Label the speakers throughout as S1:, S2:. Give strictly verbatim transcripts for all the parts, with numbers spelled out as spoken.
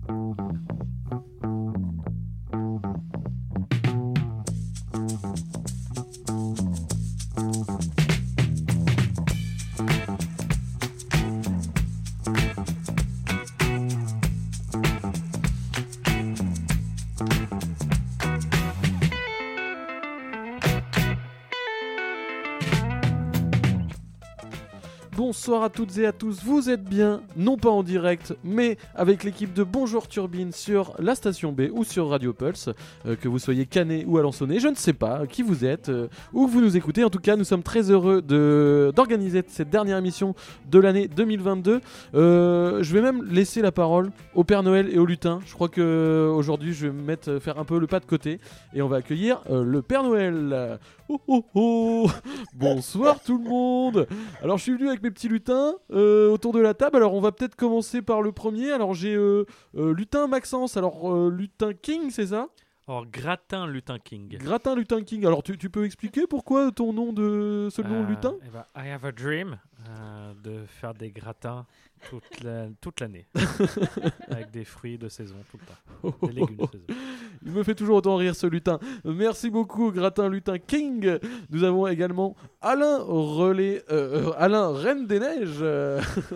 S1: Bonsoir à toutes et à tous, vous êtes bien, non pas en direct, mais avec l'équipe de Bonjour Turbine sur la station B ou sur Radio Pulse, euh, que vous soyez Canet ou Alençonné, je ne sais pas qui vous êtes, euh, où vous nous écoutez. En tout cas, nous sommes très heureux de, d'organiser cette dernière émission de l'année deux mille vingt-deux. Euh, je vais même laisser la parole au Père Noël et au lutin. Je crois qu'aujourd'hui, je vais me mettre, faire un peu le pas de côté et on va accueillir euh, le Père Noël. Oh oh oh. Bonsoir tout le monde. Alors je suis venu avec mes petits lutins euh, autour de la table. Alors on va peut-être commencer par le premier. Alors j'ai euh, euh, lutin Maxence. Alors euh, lutin King, c'est ça?
S2: Alors Gratin Lutin King.
S1: Gratin Lutin King. Alors tu, tu peux expliquer pourquoi ton nom de ce nom
S2: euh,
S1: lutin?
S2: eh ben, I have a dream euh, de faire des gratins toute, la, toute l'année avec des fruits de saison tout le temps,
S1: oh,
S2: des légumes
S1: oh, oh.
S2: de saison.
S1: Il me fait toujours autant rire ce lutin. Merci beaucoup Gratin Lutin King. Nous avons également Alain Relais, euh, Alain Reine des Neiges. euh.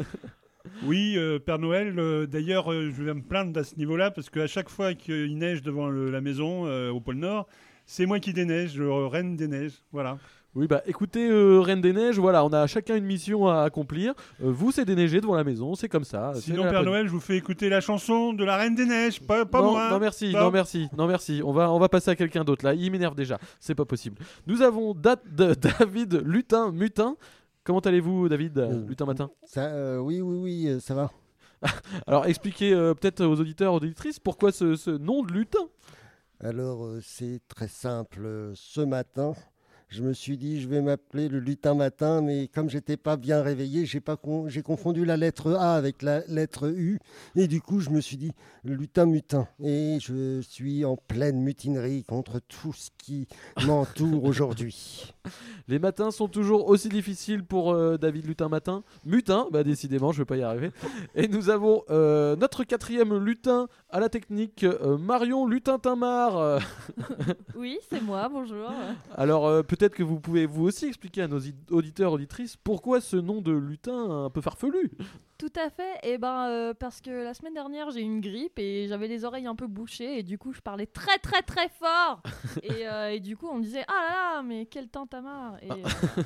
S3: Oui, euh, Père Noël, euh, d'ailleurs, euh, je vais me plaindre à ce niveau-là, parce qu'à chaque fois qu'il neige devant le- la maison, euh, au pôle Nord, c'est moi qui déneige, le Reine des Neiges, voilà.
S1: Oui, bah écoutez, euh, Reine des Neiges, voilà, on a chacun une mission à accomplir. Euh, vous, c'est déneiger devant la maison, c'est comme ça. c'est
S3: Sinon,
S1: la
S3: Père
S1: politique.
S3: Noël, je vous fais écouter la chanson de la Reine des Neiges, pas, pas
S1: non,
S3: moi.
S1: non merci,
S3: Pas-
S1: non merci, non merci. On va, on va passer à quelqu'un d'autre là. Il m'énerve déjà. C'est pas possible. Nous avons Da- Da- David Lutin Mutin. Comment allez-vous, David
S4: Euh,
S1: Lutin Matin?
S4: Ça, euh, oui, oui, oui, euh, ça va.
S1: Alors, expliquez euh, peut-être aux auditeurs, aux auditrices, pourquoi ce, ce nom de lutin.
S4: Alors, euh, c'est très simple. Euh, Ce matin, je me suis dit, je vais m'appeler le lutin matin, mais comme j'étais pas bien réveillé, j'ai pas con- j'ai confondu la lettre A avec la lettre U, et du coup, je me suis dit lutin mutin. Et je suis en pleine mutinerie contre tout ce qui m'entoure aujourd'hui.
S1: Les matins sont toujours aussi difficiles pour euh, David Lutin Matin. Mutin, bah décidément, je vais pas y arriver. Et nous avons euh, notre quatrième lutin à la technique, euh, Marion Lutin-Tinmar. Euh,
S5: Oui, c'est moi, bonjour.
S1: Alors euh, peut-être que vous pouvez vous aussi expliquer à nos i- auditeurs, auditrices, pourquoi ce nom de lutin un peu farfelu.
S5: Tout à fait, et ben euh, parce que la semaine dernière j'ai eu une grippe et j'avais les oreilles un peu bouchées et du coup je parlais très très très fort et, euh, et du coup on me disait ah là là mais quel tintamarre et, euh,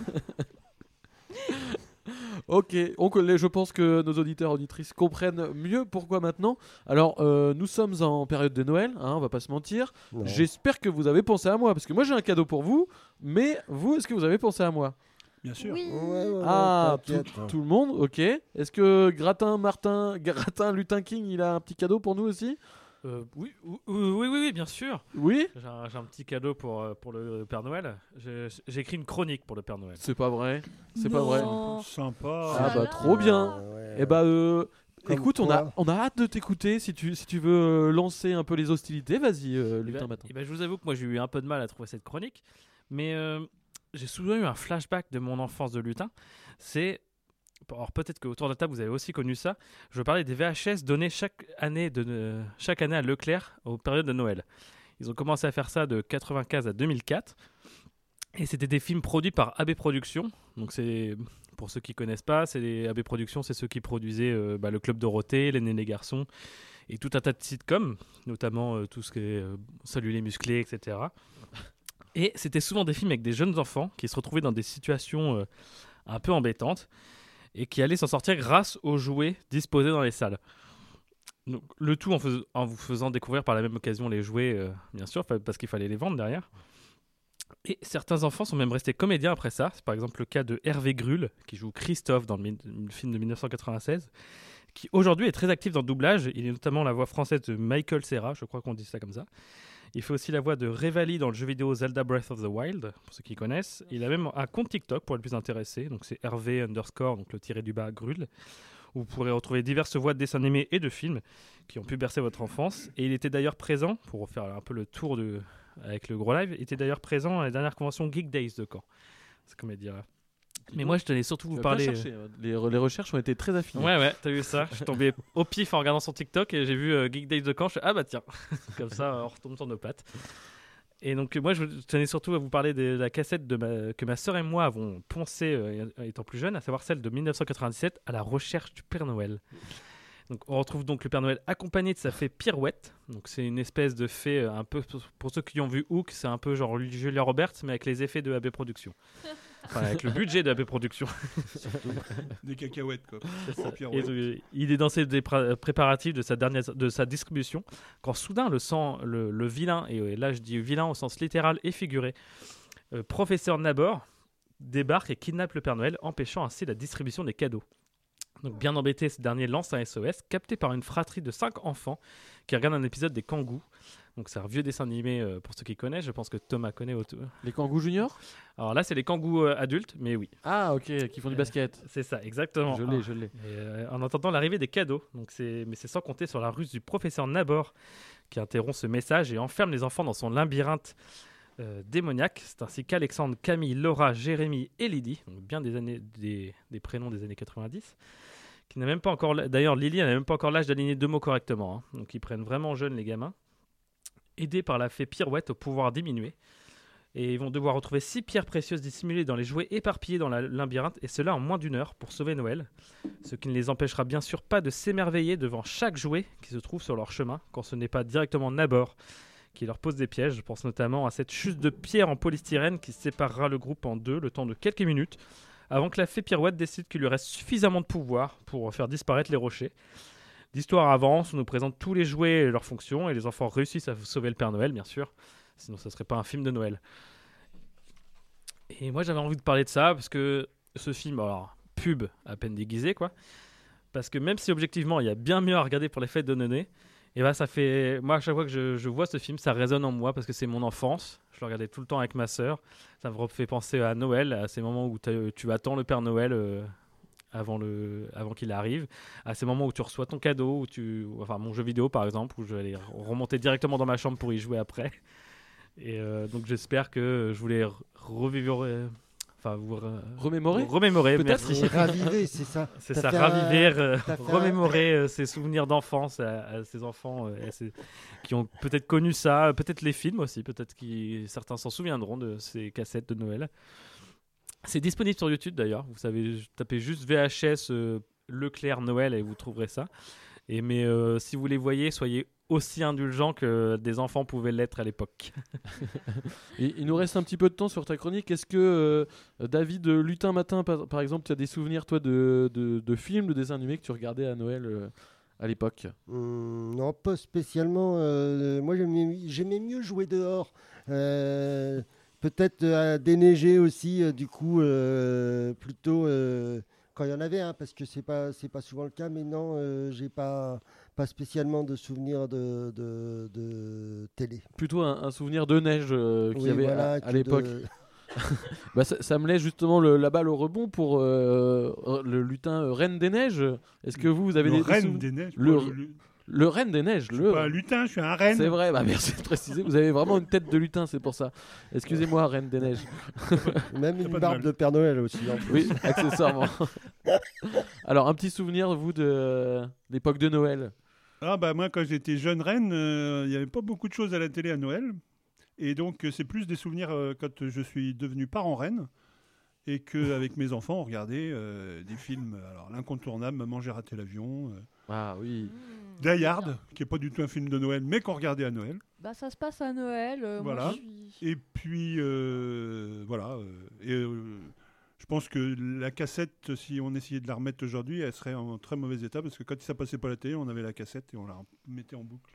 S1: Ok, on connaît- je pense que nos auditeurs auditrices comprennent mieux pourquoi maintenant. Alors, euh, nous sommes en période de Noël, hein, on va pas se mentir.
S4: Non.
S1: J'espère que vous avez pensé à moi, parce que moi j'ai un cadeau pour vous, mais vous, est-ce que vous avez pensé à moi?
S3: Bien sûr.
S5: oui.
S4: Ouais, ouais, ouais,
S1: Ah, tout,
S4: t'inquiète.
S1: tout le monde, ok. Est-ce que Gratin, Martin, Gratin, Lutin King, il a un petit cadeau pour nous aussi?
S2: Euh, oui, oui, oui, oui, oui, bien sûr.
S1: Oui?
S2: J'ai un, j'ai un petit cadeau pour, euh, pour le Père Noël. J'ai, j'ai écrit une chronique pour le Père Noël.
S1: C'est pas vrai, c'est pas vrai.
S5: Non.
S3: Sympa.
S1: Ah
S5: là
S1: bah
S5: là.
S1: trop bien.
S4: Ah ouais,
S1: Eh bah, euh,
S4: Comme
S1: écoute, on a,
S4: quoi.
S1: on a hâte de t'écouter. Si tu, si tu veux euh, lancer un peu les hostilités, vas-y, euh,
S2: Eh
S1: Lutin
S2: ben,
S1: Matin.
S2: eh ben, je vous avoue que moi j'ai eu un peu de mal à trouver cette chronique, mais euh, j'ai souvent eu un flashback de mon enfance de lutin. C'est, alors peut-être qu'autour de la table vous avez aussi connu ça. Je parlais des V H S donnés chaque année, de, euh, chaque année à Leclerc aux périodes de Noël. Ils ont commencé à faire ça de quatre-vingt-quinze à deux mille quatre. Et c'était des films produits par A B Productions. Donc c'est, pour ceux qui connaissent pas, c'est les A B Productions, c'est ceux qui produisaient euh, bah, le Club Dorothée, Les Nés les Garçons et tout un tas de sitcoms, notamment euh, tout ce qui est euh, Salut les musclés, et cetera. Et c'était souvent des films avec des jeunes enfants qui se retrouvaient dans des situations euh, un peu embêtantes et qui allaient s'en sortir grâce aux jouets disposés dans les salles. Donc, le tout en, fais- en vous faisant découvrir par la même occasion les jouets, euh, bien sûr, fa- parce qu'il fallait les vendre derrière. Et certains enfants sont même restés comédiens après ça. C'est par exemple le cas de Hervé Grull, qui joue Christophe dans le, mi- le film de dix-neuf cent quatre-vingt-seize, qui aujourd'hui est très actif dans le doublage. Il est notamment la voix française de Michael Cera, je crois qu'on dit ça comme ça. Il fait aussi la voix de Revali dans le jeu vidéo Zelda Breath of the Wild, pour ceux qui connaissent. Il a même un compte TikTok pour les plus intéressés, donc c'est Hervé underscore, donc le tiré du bas Grull, où vous pourrez retrouver diverses voix de dessins animés et de films qui ont pu bercer votre enfance. Et il était d'ailleurs présent, pour faire un peu le tour de, avec le gros live, il était d'ailleurs présent à la dernière convention Geek Days de Caen. C'est comme dire. Mais moi, je tenais surtout
S1: Tu
S2: vous
S1: as
S2: parler.
S1: bien cherché, hein. les, les recherches ont été très affinées.
S2: Ouais, ouais, t'as vu ça. Je suis tombé au pif en regardant son TikTok et j'ai vu euh, Geek Days de Caen. Je fais, ah bah tiens, comme ça, on retombe sur nos pattes. Et donc, moi, je tenais surtout à vous parler de la cassette de ma... que ma sœur et moi avons poncée euh, étant plus jeunes, à savoir celle de dix-neuf cent quatre-vingt-dix-sept, à la recherche du Père Noël. Donc, on retrouve donc le Père Noël accompagné de sa fée Pirouette. Donc, c'est une espèce de fée euh, un peu, pour ceux qui ont vu Hook, c'est un peu genre Julia Roberts, mais avec les effets de A B Productions. Enfin, avec le budget de A B Productions.
S3: Des cacahuètes, quoi.
S2: Ça.
S3: Pierre
S2: Et,
S3: White.
S2: euh, il est dans ses dépra- préparatifs de sa, dernière, de sa distribution quand soudain le, sang, le, le vilain, et euh, là je dis vilain au sens littéral et figuré, euh, professeur Nabor débarque et kidnappe le Père Noël, empêchant ainsi la distribution des cadeaux. Donc bien embêté, ce dernier lance un S O S capté par une fratrie de cinq enfants qui regardent un épisode des Kangous. Donc c'est un vieux dessin animé euh, pour ceux qui connaissent, je pense que Thomas connaît autour.
S1: Les Kangous Junior.
S2: Alors là c'est les Kangous euh, adultes, mais oui.
S1: Ah ok, qui font du basket.
S2: C'est ça, exactement.
S1: Je l'ai, je l'ai.
S2: Et, euh, en attendant l'arrivée des cadeaux, donc c'est, mais c'est sans compter sur la ruse du professeur Nabor qui interrompt ce message et enferme les enfants dans son labyrinthe euh, démoniaque. C'est ainsi qu'Alexandre, Camille, Laura, Jérémy et Lydie, donc bien des, années, des, des prénoms des années quatre-vingt-dix, qui n'a même pas encore, d'ailleurs Lily n'a même pas encore l'âge d'aligner deux mots correctement, hein. Donc ils prennent vraiment jeunes les gamins, aidés par la fée Pirouette au pouvoir diminué. Et ils vont devoir retrouver six pierres précieuses dissimulées dans les jouets éparpillés dans la labyrinthe, et cela en moins d'une heure pour sauver Noël. Ce qui ne les empêchera bien sûr pas de s'émerveiller devant chaque jouet qui se trouve sur leur chemin, quand ce n'est pas directement Nabor qui leur pose des pièges. Je pense notamment à cette chute de pierre en polystyrène qui séparera le groupe en deux le temps de quelques minutes, avant que la fée Pirouette décide qu'il lui reste suffisamment de pouvoir pour faire disparaître les rochers. L'histoire avance, on nous présente tous les jouets et leurs fonctions, et les enfants réussissent à sauver le Père Noël, bien sûr. Sinon, ça serait pas un film de Noël. Et moi, j'avais envie de parler de ça parce que ce film, alors, pub à peine déguisé, quoi. Parce que même si objectivement, il y a bien mieux à regarder pour les fêtes de Noël, et ben ça fait. Moi, à chaque fois que je, je vois ce film, ça résonne en moi parce que c'est mon enfance. Je le regardais tout le temps avec ma sœur. Ça me fait penser à Noël, à ces moments où tu attends le Père Noël. Euh, Avant, le, avant qu'il arrive, à ces moments où tu reçois ton cadeau, où tu, enfin mon jeu vidéo par exemple, où je vais aller remonter directement dans ma chambre pour y jouer après. Et euh, donc j'espère que je voulais revivre, euh, enfin vous re-
S1: Remémorer
S2: remémorer,
S1: Peut-être.
S2: merci.
S4: Raviver, c'est ça.
S2: C'est
S4: T'as
S2: ça,
S4: fait un-
S2: raviver, euh,
S4: t'as fait un-
S2: remémorer euh, ces souvenirs d'enfance à, à ces enfants euh, à ces- qui ont peut-être connu ça, peut-être les films aussi, peut-être que certains s'en souviendront de ces cassettes de Noël. C'est disponible sur YouTube d'ailleurs. Vous savez, tapez juste V H S euh, Leclerc Noël et vous trouverez ça. Et mais euh, si vous les voyez, soyez aussi indulgents que des enfants pouvaient l'être à l'époque.
S1: Et il nous reste un petit peu de temps sur ta chronique. Est-ce que euh, David, euh, Lutin Matin, par, par exemple, tu as des souvenirs toi de, de, de films, de dessins animés que tu regardais à Noël euh, à l'époque?
S4: Hum, non, pas spécialement. euh, moi, j'aimais, j'aimais mieux jouer dehors. Euh, peut-être euh, déneiger aussi, euh, du coup, euh, plutôt euh, quand il y en avait, hein, parce que c'est pas, c'est pas souvent le cas. Mais non, euh, j'ai pas, pas spécialement de souvenirs de, de, de télé.
S1: Plutôt un, un souvenir de neige euh, qu'il y
S4: Oui,
S1: avait
S4: voilà,
S1: à, à
S4: que
S1: l'époque.
S4: de-
S1: Bah, ça, ça me laisse justement le- la balle au rebond pour euh, le lutin euh, Reine des Neiges. Est-ce que vous, vous avez
S3: Le
S1: des, des
S3: reine
S1: souvenirs
S3: des neiges.
S1: Le-
S3: moi, je-
S1: Le Reine des Neiges,
S3: Je suis
S1: le.
S3: pas un lutin, je suis un reine.
S1: C'est vrai, bah merci de préciser. Vous avez vraiment une tête de lutin, c'est pour ça. Excusez-moi, Reine des Neiges.
S4: Même
S3: pas
S4: une
S3: de
S4: barbe
S3: mal.
S4: de Père Noël aussi. en plus.
S1: Oui, accessoirement. Alors, un petit souvenir, vous, de euh, l'époque de Noël.
S3: Ah bah moi quand j'étais jeune reine, euh, il n'y avait pas beaucoup de choses à la télé à Noël. Et donc euh, c'est plus des souvenirs euh, quand je suis devenu parent reine. Et qu'avec mes enfants, on regardait euh, des films. Alors l'incontournable, Maman j'ai raté l'avion. euh,
S1: Ah oui.
S5: Mmh,
S3: Die
S5: bien.
S3: Hard, qui n'est pas du tout un film de Noël, mais qu'on regardait à Noël.
S5: Bah, ça se passe à Noël. euh, moi,
S3: Voilà.
S5: je suis-
S3: Et puis, euh, voilà. euh, et euh, je pense que la cassette, si on essayait de la remettre aujourd'hui, elle serait en très mauvais état, parce que quand ça passait pas à la télé, on avait la cassette et on la mettait en boucle.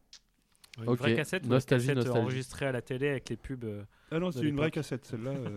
S2: Une
S1: Ok,
S2: vraie cassette, ou une
S1: nostalgie,
S2: cassette
S1: nostalgie.
S2: enregistrée à la télé avec les pubs. euh,
S3: Ah non,
S2: De
S3: c'est une vraie
S2: l'époque.
S3: cassette, celle-là. euh.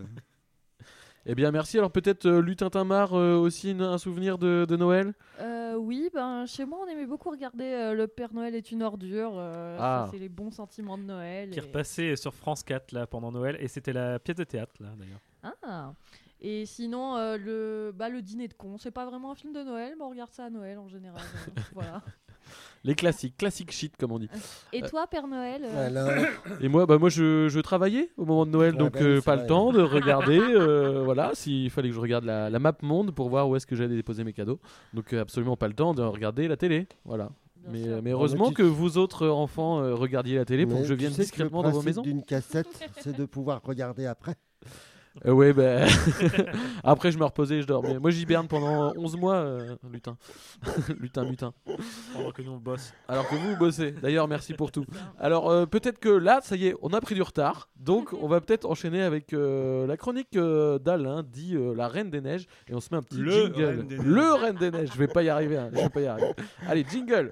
S1: Eh bien, merci. Alors, peut-être euh, Lutin Timar, euh, aussi une- un souvenir de, de Noël.
S5: Euh, oui, ben, chez moi, on aimait beaucoup regarder euh, Le Père Noël est une ordure. euh,
S1: Ah.
S5: ça, c'est les bons sentiments de Noël.
S2: qui
S5: et-
S2: repassait sur France quatre là, pendant Noël. Et c'était la pièce de théâtre, là, d'ailleurs.
S5: Ah. Et sinon, euh, le, bah, le dîner de con, c'est pas vraiment un film de Noël, mais on regarde ça à Noël en général. euh, voilà.
S1: Les classiques, classiques shit comme on dit.
S5: Et toi, Père Noël euh,
S4: Alors,
S1: Et moi, bah moi je, je travaillais au moment de Noël,
S4: Ouais,
S1: donc
S4: bah,
S1: euh,
S4: c'est
S1: pas
S4: vrai.
S1: le temps de regarder. euh, voilà, s'il fallait que je regarde la, la map monde pour voir où est-ce que j'allais déposer mes cadeaux. Donc euh, absolument pas le temps de regarder la télé. Voilà.
S5: bien
S1: Mais,
S5: sûr.
S1: euh, mais
S4: Non,
S1: heureusement
S4: mais tu-
S1: que vous autres enfants euh, regardiez la télé pour
S4: mais
S1: que je
S4: tu
S1: vienne
S4: sais que
S1: discrètement
S4: le
S1: dans vos
S4: principe
S1: maisons.
S4: d'une cassette, c'est de pouvoir regarder après.
S1: Euh, ouais, ben. Après, je me reposais et je dormais. Moi, j'hiberne pendant onze mois, euh, lutin. lutin, lutin.
S2: Pendant que nous on bosse.
S1: Alors que vous, vous bossez. D'ailleurs, merci pour tout. Alors, euh, peut-être que là, ça y est, on a pris du retard. Donc, on va peut-être enchaîner avec euh, la chronique euh, d'Alain, dit euh, la Reine des Neiges. Et on se met un petit
S3: Le
S1: jingle.
S3: Reine des Neiges.
S1: Le Reine des Neiges. Je vais pas y arriver. Hein. Je vais pas y arriver. Allez, jingle.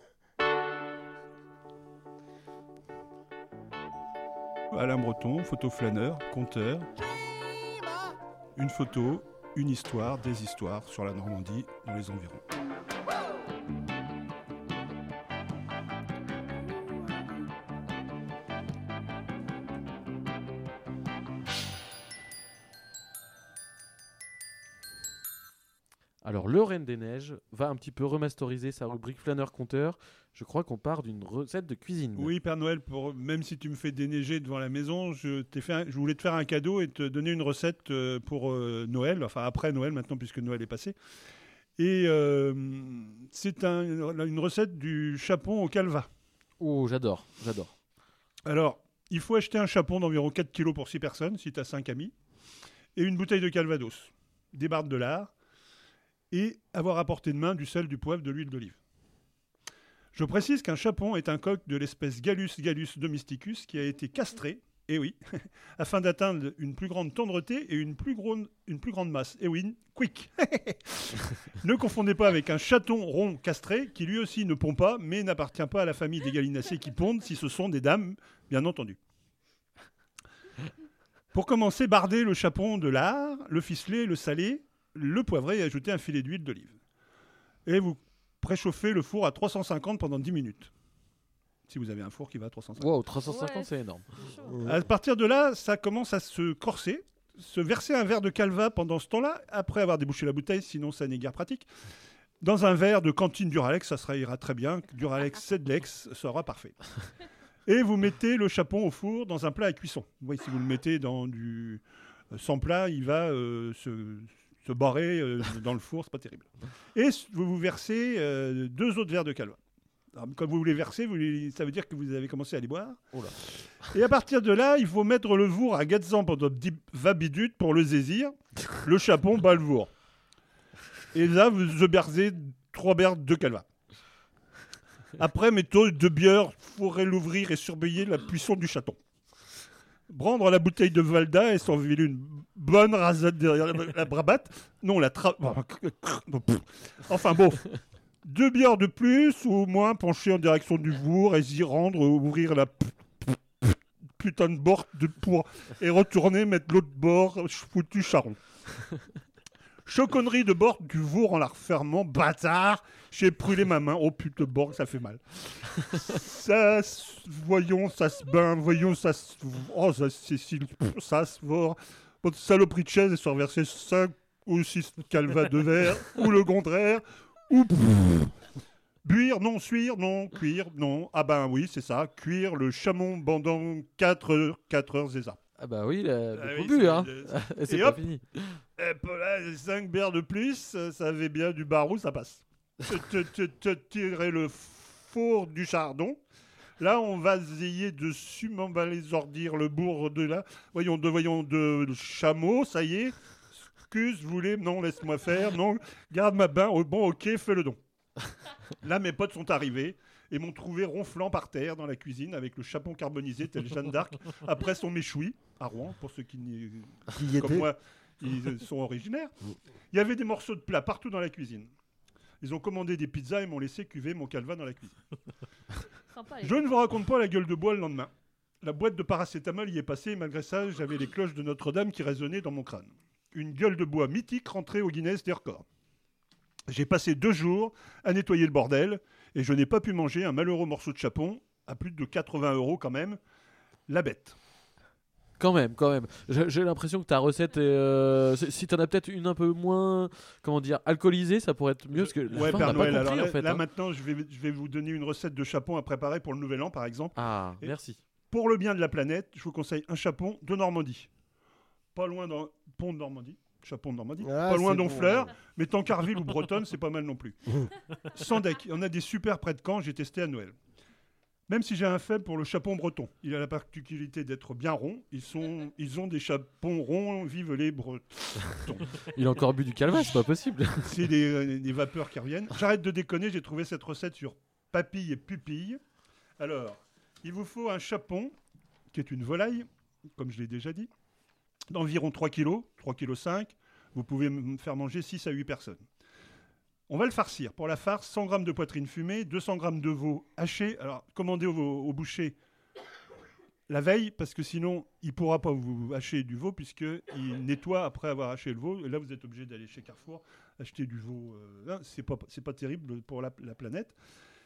S3: Alain Breton, photo flâneur, conteur. Une photo, une histoire, des histoires sur la Normandie, dans les environs.
S1: Alors, le Reine des Neiges va un petit peu remasteriser sa rubrique flâneur-conteur. Je crois qu'on part d'une recette de cuisine.
S3: Oui, Père Noël, pour, même si tu me fais déneiger devant la maison, je, t'ai fait un- je voulais te faire un cadeau et te donner une recette euh, pour euh, Noël, enfin après Noël maintenant puisque Noël est passé. Et euh, c'est un- une recette du chapon au calva.
S1: Oh, j'adore, j'adore.
S3: Alors, il faut acheter un chapon d'environ quatre kilos pour six personnes, si tu as cinq amis, et une bouteille de calvados, des barres de lard, et avoir à portée de main du sel, du poivre, de l'huile d'olive. Je précise qu'un chapon est un coq de l'espèce Gallus gallus domesticus qui a été castré, et oui, afin d'atteindre une plus grande tendreté et une plus, grande, une plus grande masse. Et oui, quick. Ne confondez pas avec un chaton rond castré qui lui aussi ne pond pas, mais n'appartient pas à la famille des gallinacés qui pondent si ce sont des dames, bien entendu. Pour commencer, bardez le chapon de lard, le ficeler, le saler, le poivrer et ajouter un filet d'huile d'olive. Et vous préchauffez le four à trois cent cinquante pendant dix minutes. Si vous avez un four qui va à trois cent cinquante.
S1: Wow, trois cent cinquante,
S5: Ouais.
S1: c'est énorme.
S5: C'est chaud.
S3: À partir de là, ça commence à se corser, se verser un verre de calva pendant ce temps-là, après avoir débouché la bouteille, sinon ça n'est guère pratique. Dans un verre de cantine Duralex, ça sera, ira très bien. Duralex, Sedlex, ça sera parfait. Et vous mettez le chapon au four dans un plat à cuisson. Vous voyez, si vous le mettez dans du euh, sans plat, il va euh, se, se barrer euh, dans le four, c'est pas terrible. Et vous vous versez euh, deux autres verres de calva. Alors, quand vous les versez, vous les- ça veut dire que vous avez commencé à les boire.
S1: Oh là.
S3: Et à partir de là, il faut mettre le vour à Gatzan pendant vingt minutes pour le saisir. Le chapon bat le vour. Et là, vous bersez trois verres de calva. Après, mettez deux bières, faudrait l'ouvrir et surveiller la puissance du chaton. Prendre la bouteille de Valda et s'enfiler une bonne rasade derrière la, la bravate. Non, la tra... Enfin bon. Deux bières de plus ou moins pencher en direction du vour et y rendre, ouvrir la p- p- p- putain de bord de pour et retourner mettre l'autre bord foutu charron. Choconnerie de bord du vour en la refermant, bâtard. J'ai brûlé ma main. Oh putain de bord, ça fait mal. Ça, se- voyons, ça se bain, voyons, ça se... Oh, ça c'est ça se vore. Votre saloperie de chaise et se reverser cinq ou six calvas de verre, ou le contraire, ou... Buire, non, suire, non, cuire, non. Ah ben oui, c'est ça, cuire le chamon pendant quatre heures, quatre heures, c'est ça.
S1: Ah bah oui, là,
S3: Ah
S1: beaucoup
S3: oui,
S1: bu,
S3: c'est-
S1: hein.
S3: c'est-
S1: Et c'est
S3: Et
S1: pas
S3: hop.
S1: fini.
S3: Et pour là, cinq bières de plus, euh, ça avait bien du barou, ça passe. Te- te- te- te- Tirer le four du chardon. Là, on va essayer de les ordire le bourg de là. Voyons, de, voyons, de chameau, ça y est. Excuse, vous voulez, non, laisse-moi faire, non, garde ma bain, oh, bon, ok, fais le don. Là, mes potes sont arrivés et m'ont trouvé ronflant par terre dans la cuisine avec le chapon carbonisé tel Jeanne d'Arc après son méchoui à Rouen, pour ceux qui n'y
S4: Qui y
S3: comme
S4: était.
S3: moi, ils sont originaires. Il y avait des morceaux de plats partout dans la cuisine. Ils ont commandé des pizzas et m'ont laissé cuver mon calva dans la cuisine.
S5: Sympa, les
S3: Je ne vous raconte pas la gueule de bois le lendemain. La boîte de paracétamol y est passée et malgré ça, j'avais les cloches de Notre-Dame qui résonnaient dans mon crâne. Une gueule de bois mythique rentrée au Guinness des records. J'ai passé deux jours à nettoyer le bordel et je n'ai pas pu manger un malheureux morceau de chapon à plus de quatre-vingts euros quand même. La bête.
S1: Quand même, quand même. J'ai, j'ai l'impression que ta recette est. euh, c'est- si t'en as peut-être une un peu moins. Comment dire, alcoolisée, ça pourrait être mieux. Parce que la
S3: Ouais,
S1: fin, on
S3: Père
S1: n'a
S3: Noël.
S1: pas
S3: Alors
S1: compris
S3: là,
S1: en fait.
S3: là,
S1: hein.
S3: maintenant, je vais, je vais vous donner une recette de chapon à préparer pour le Nouvel An, par exemple.
S1: Ah,
S3: Et-
S1: merci.
S3: Pour le bien de la planète, je vous conseille un chapon de Normandie. Pas loin d'un pont de Normandie. Chapon de Normandie.
S4: Ah,
S3: pas loin
S4: c'est bon,
S3: d'Honfleur.
S4: ouais.
S3: Mais Tancarville ou Bretonne, c'est pas mal non plus. Sans deck. Il y en a des super près de Caen, j'ai testé à Noël. Même si j'ai un faible pour le chapon breton. Il a la particularité d'être bien rond. Ils, sont, ils ont des chapons ronds, vive les bretons.
S1: Il a encore bu du calva, c'est pas possible.
S3: C'est des, euh, des vapeurs qui reviennent. J'arrête de déconner, j'ai trouvé cette recette sur Papille et Pupille. Alors, il vous faut un chapon, qui est une volaille, comme je l'ai déjà dit, d'environ trois kilos, trois virgule cinq kilos. Vous pouvez me faire manger six à huit personnes. On va le farcir. Pour la farce, cent grammes de poitrine fumée, deux cents grammes de veau haché. Alors, commandez au, au boucher la veille, parce que sinon, il ne pourra pas vous hacher du veau, puisqu'il nettoie après avoir haché le veau. Et là, vous êtes obligé d'aller chez Carrefour acheter du veau. Euh, Ce n'est pas, c'est pas terrible pour la, la planète.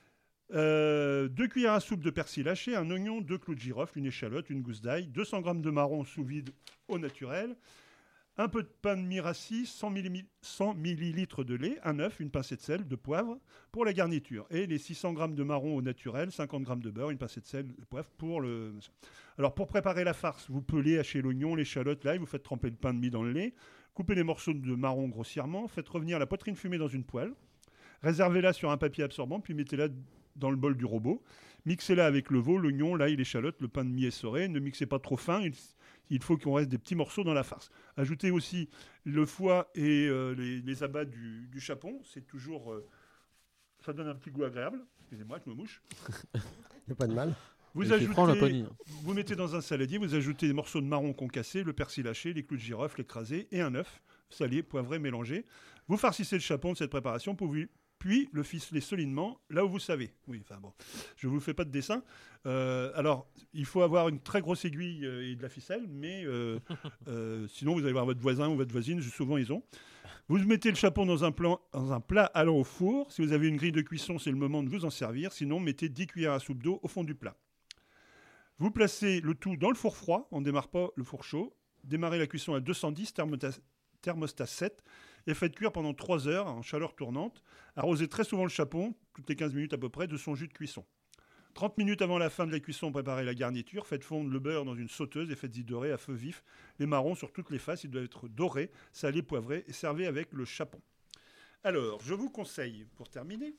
S3: Euh, deux cuillères à soupe de persil haché, un oignon, deux clous de girofle, une échalote, une gousse d'ail, deux cents grammes de marron sous vide au naturel, un peu de pain de mie rassis, cent millilitres de lait, un œuf, une pincée de sel, de poivre pour la garniture. Et les six cents grammes de marron au naturel, cinquante grammes de beurre, une pincée de sel, de poivre pour le... Alors pour préparer la farce, vous pelez, hachez l'oignon, l'échalote, l'ail, vous faites tremper le pain de mie dans le lait, coupez les morceaux de marron grossièrement, faites revenir la poitrine fumée dans une poêle, réservez-la sur un papier absorbant, puis mettez-la dans le bol du robot. Mixez-la avec le veau, l'oignon, l'ail, l'échalote, le pain de mie essoré. Ne mixez pas trop fin, il, il faut qu'on reste des petits morceaux dans la farce. Ajoutez aussi le foie et euh, les, les abats du, du chapon. C'est toujours... Euh, ça donne un petit goût agréable. Excusez-moi, je me mouche.
S4: Il n'y a pas de mal.
S3: Vous,
S1: Il fait froid en
S3: ajoutez,
S1: Laponie.
S3: vous mettez dans un saladier, vous ajoutez des morceaux de marron concassés, le persil haché, les clous de girofle écrasés et un œuf salé, poivré, mélangé. Vous farcissez le chapon de cette préparation pour vous... Puis le ficeler solidement là où vous savez. Oui, enfin bon, je ne vous fais pas de dessin. Euh, alors, il faut avoir une très grosse aiguille euh, et de la ficelle, mais euh, euh, sinon vous allez voir votre voisin ou votre voisine, souvent ils ont. Vous mettez le chapon dans un, plan, dans un plat allant au four. Si vous avez une grille de cuisson, c'est le moment de vous en servir. Sinon, mettez dix cuillères à soupe d'eau au fond du plat. Vous placez le tout dans le four froid. On ne démarre pas le four chaud. Démarrez la cuisson à deux cent dix, thermostat, thermostat sept. Et faites cuire pendant trois heures en chaleur tournante. Arrosez très souvent le chapon, toutes les quinze minutes à peu près, de son jus de cuisson. trente minutes avant la fin de la cuisson, préparez la garniture. Faites fondre le beurre dans une sauteuse et faites-y dorer à feu vif les marrons sur toutes les faces. Ils doivent être dorés, salés, poivrés et servez avec le chapon. Alors, je vous conseille, pour terminer,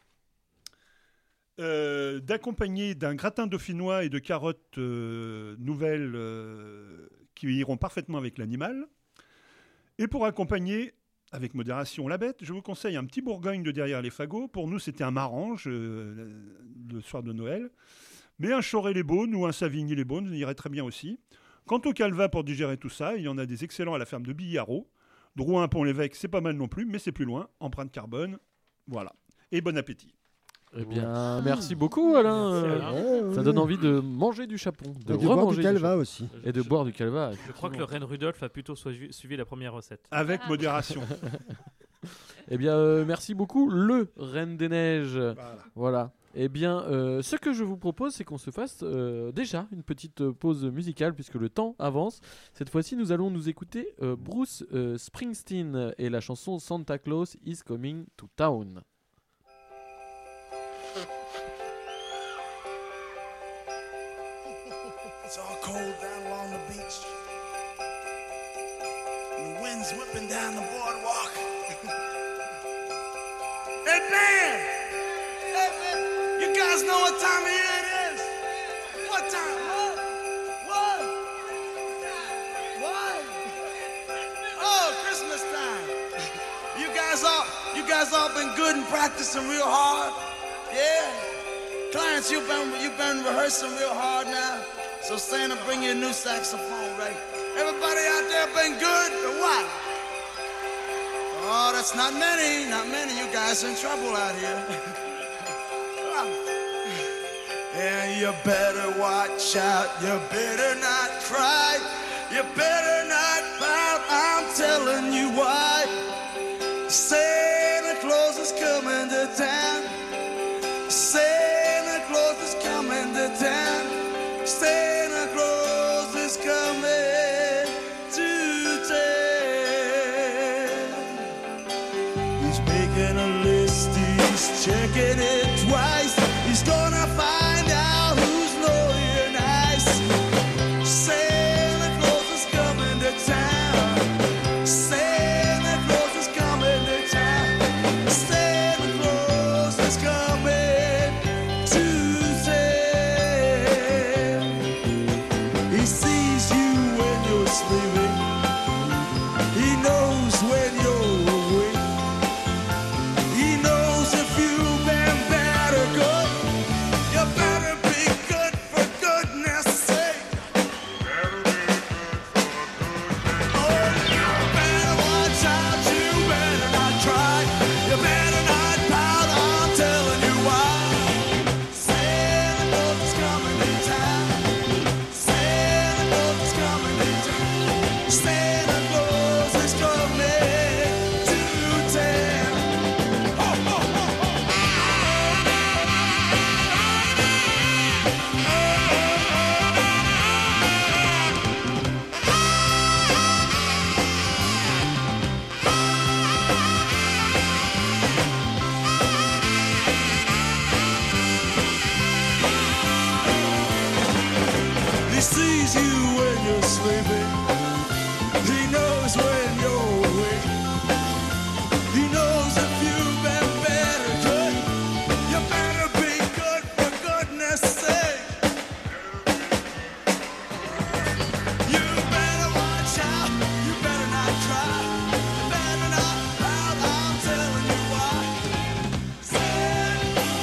S3: euh, d'accompagner d'un gratin dauphinois et de carottes euh, nouvelles euh, qui iront parfaitement avec l'animal. Et pour accompagner... avec modération la bête, je vous conseille un petit bourgogne de derrière les fagots. Pour nous, c'était un marange euh, le soir de Noël. Mais un Choré-les-Beaunes ou un Savigny-les-Beaunes irait très bien aussi. Quant au calva pour digérer tout ça, il y en a des excellents à la ferme de Billaro. Drouin-Pont-l'Évêque, c'est pas mal non plus, mais c'est plus loin. Empreinte carbone, voilà. Et bon appétit.
S1: Eh bien, merci beaucoup Alain.
S2: Merci,
S1: Euh,
S2: Alain.
S4: Ouais, ouais,
S1: Ça donne
S4: ouais.
S1: envie de manger du chapon, de
S4: Et de boire
S1: remanger
S4: du
S1: du
S4: calva
S1: chapon.
S4: aussi.
S1: Et de boire du calva.
S2: Je crois que le reine Rudolph a plutôt soi- suivi la première recette.
S3: Avec
S5: Ah.
S3: modération.
S1: Eh bien, euh, merci beaucoup, le Reine des Neiges.
S3: Voilà.
S1: Voilà. Eh bien, euh, ce que je vous propose, c'est qu'on se fasse euh, déjà une petite euh, pause musicale, puisque le temps avance. Cette fois-ci, nous allons nous écouter euh, Bruce euh, Springsteen et la chanson Santa Claus is Coming to Town.
S6: It's all cold down along the beach. And the wind's whipping down the boardwalk. Hey, man! Hey, man! You guys know what time of year it is? What time? What? What? What? Oh, Christmas time. You guys all, you guys all been good and practicing real hard? Yeah? Clarence, you've been, you've been rehearsing real hard now. So Santa, bring you a new saxophone, right? Everybody out there been good or what? Oh, that's not many, not many. You guys in trouble out here. And you better watch out. You better not cry. You better not pout. I'm telling you why. Santa Claus is coming to town. Santa Claus is coming to town. Santa Claus is coming get it twice. He's gonna find out who's naughty and nice. Santa Claus is coming to town. Santa Claus is coming to town. Santa Claus is coming to town. He sees you when you're sleeping. He knows when you're awake. He knows if you've been bad or good. You better be good for goodness sake. Oh, you better watch out. You better not try. You better not pout. I'm telling you why. Santa Claus is coming to town. Santa Claus is coming to town. Santa Claus is coming to town. Ho, ho, ho, ho. He sees you when you're sleeping. He knows when you're awake. He knows if you've been bad or good. You better be good for goodness sake. You better watch out. You better not try. You better not pout. I'm telling you why. Santa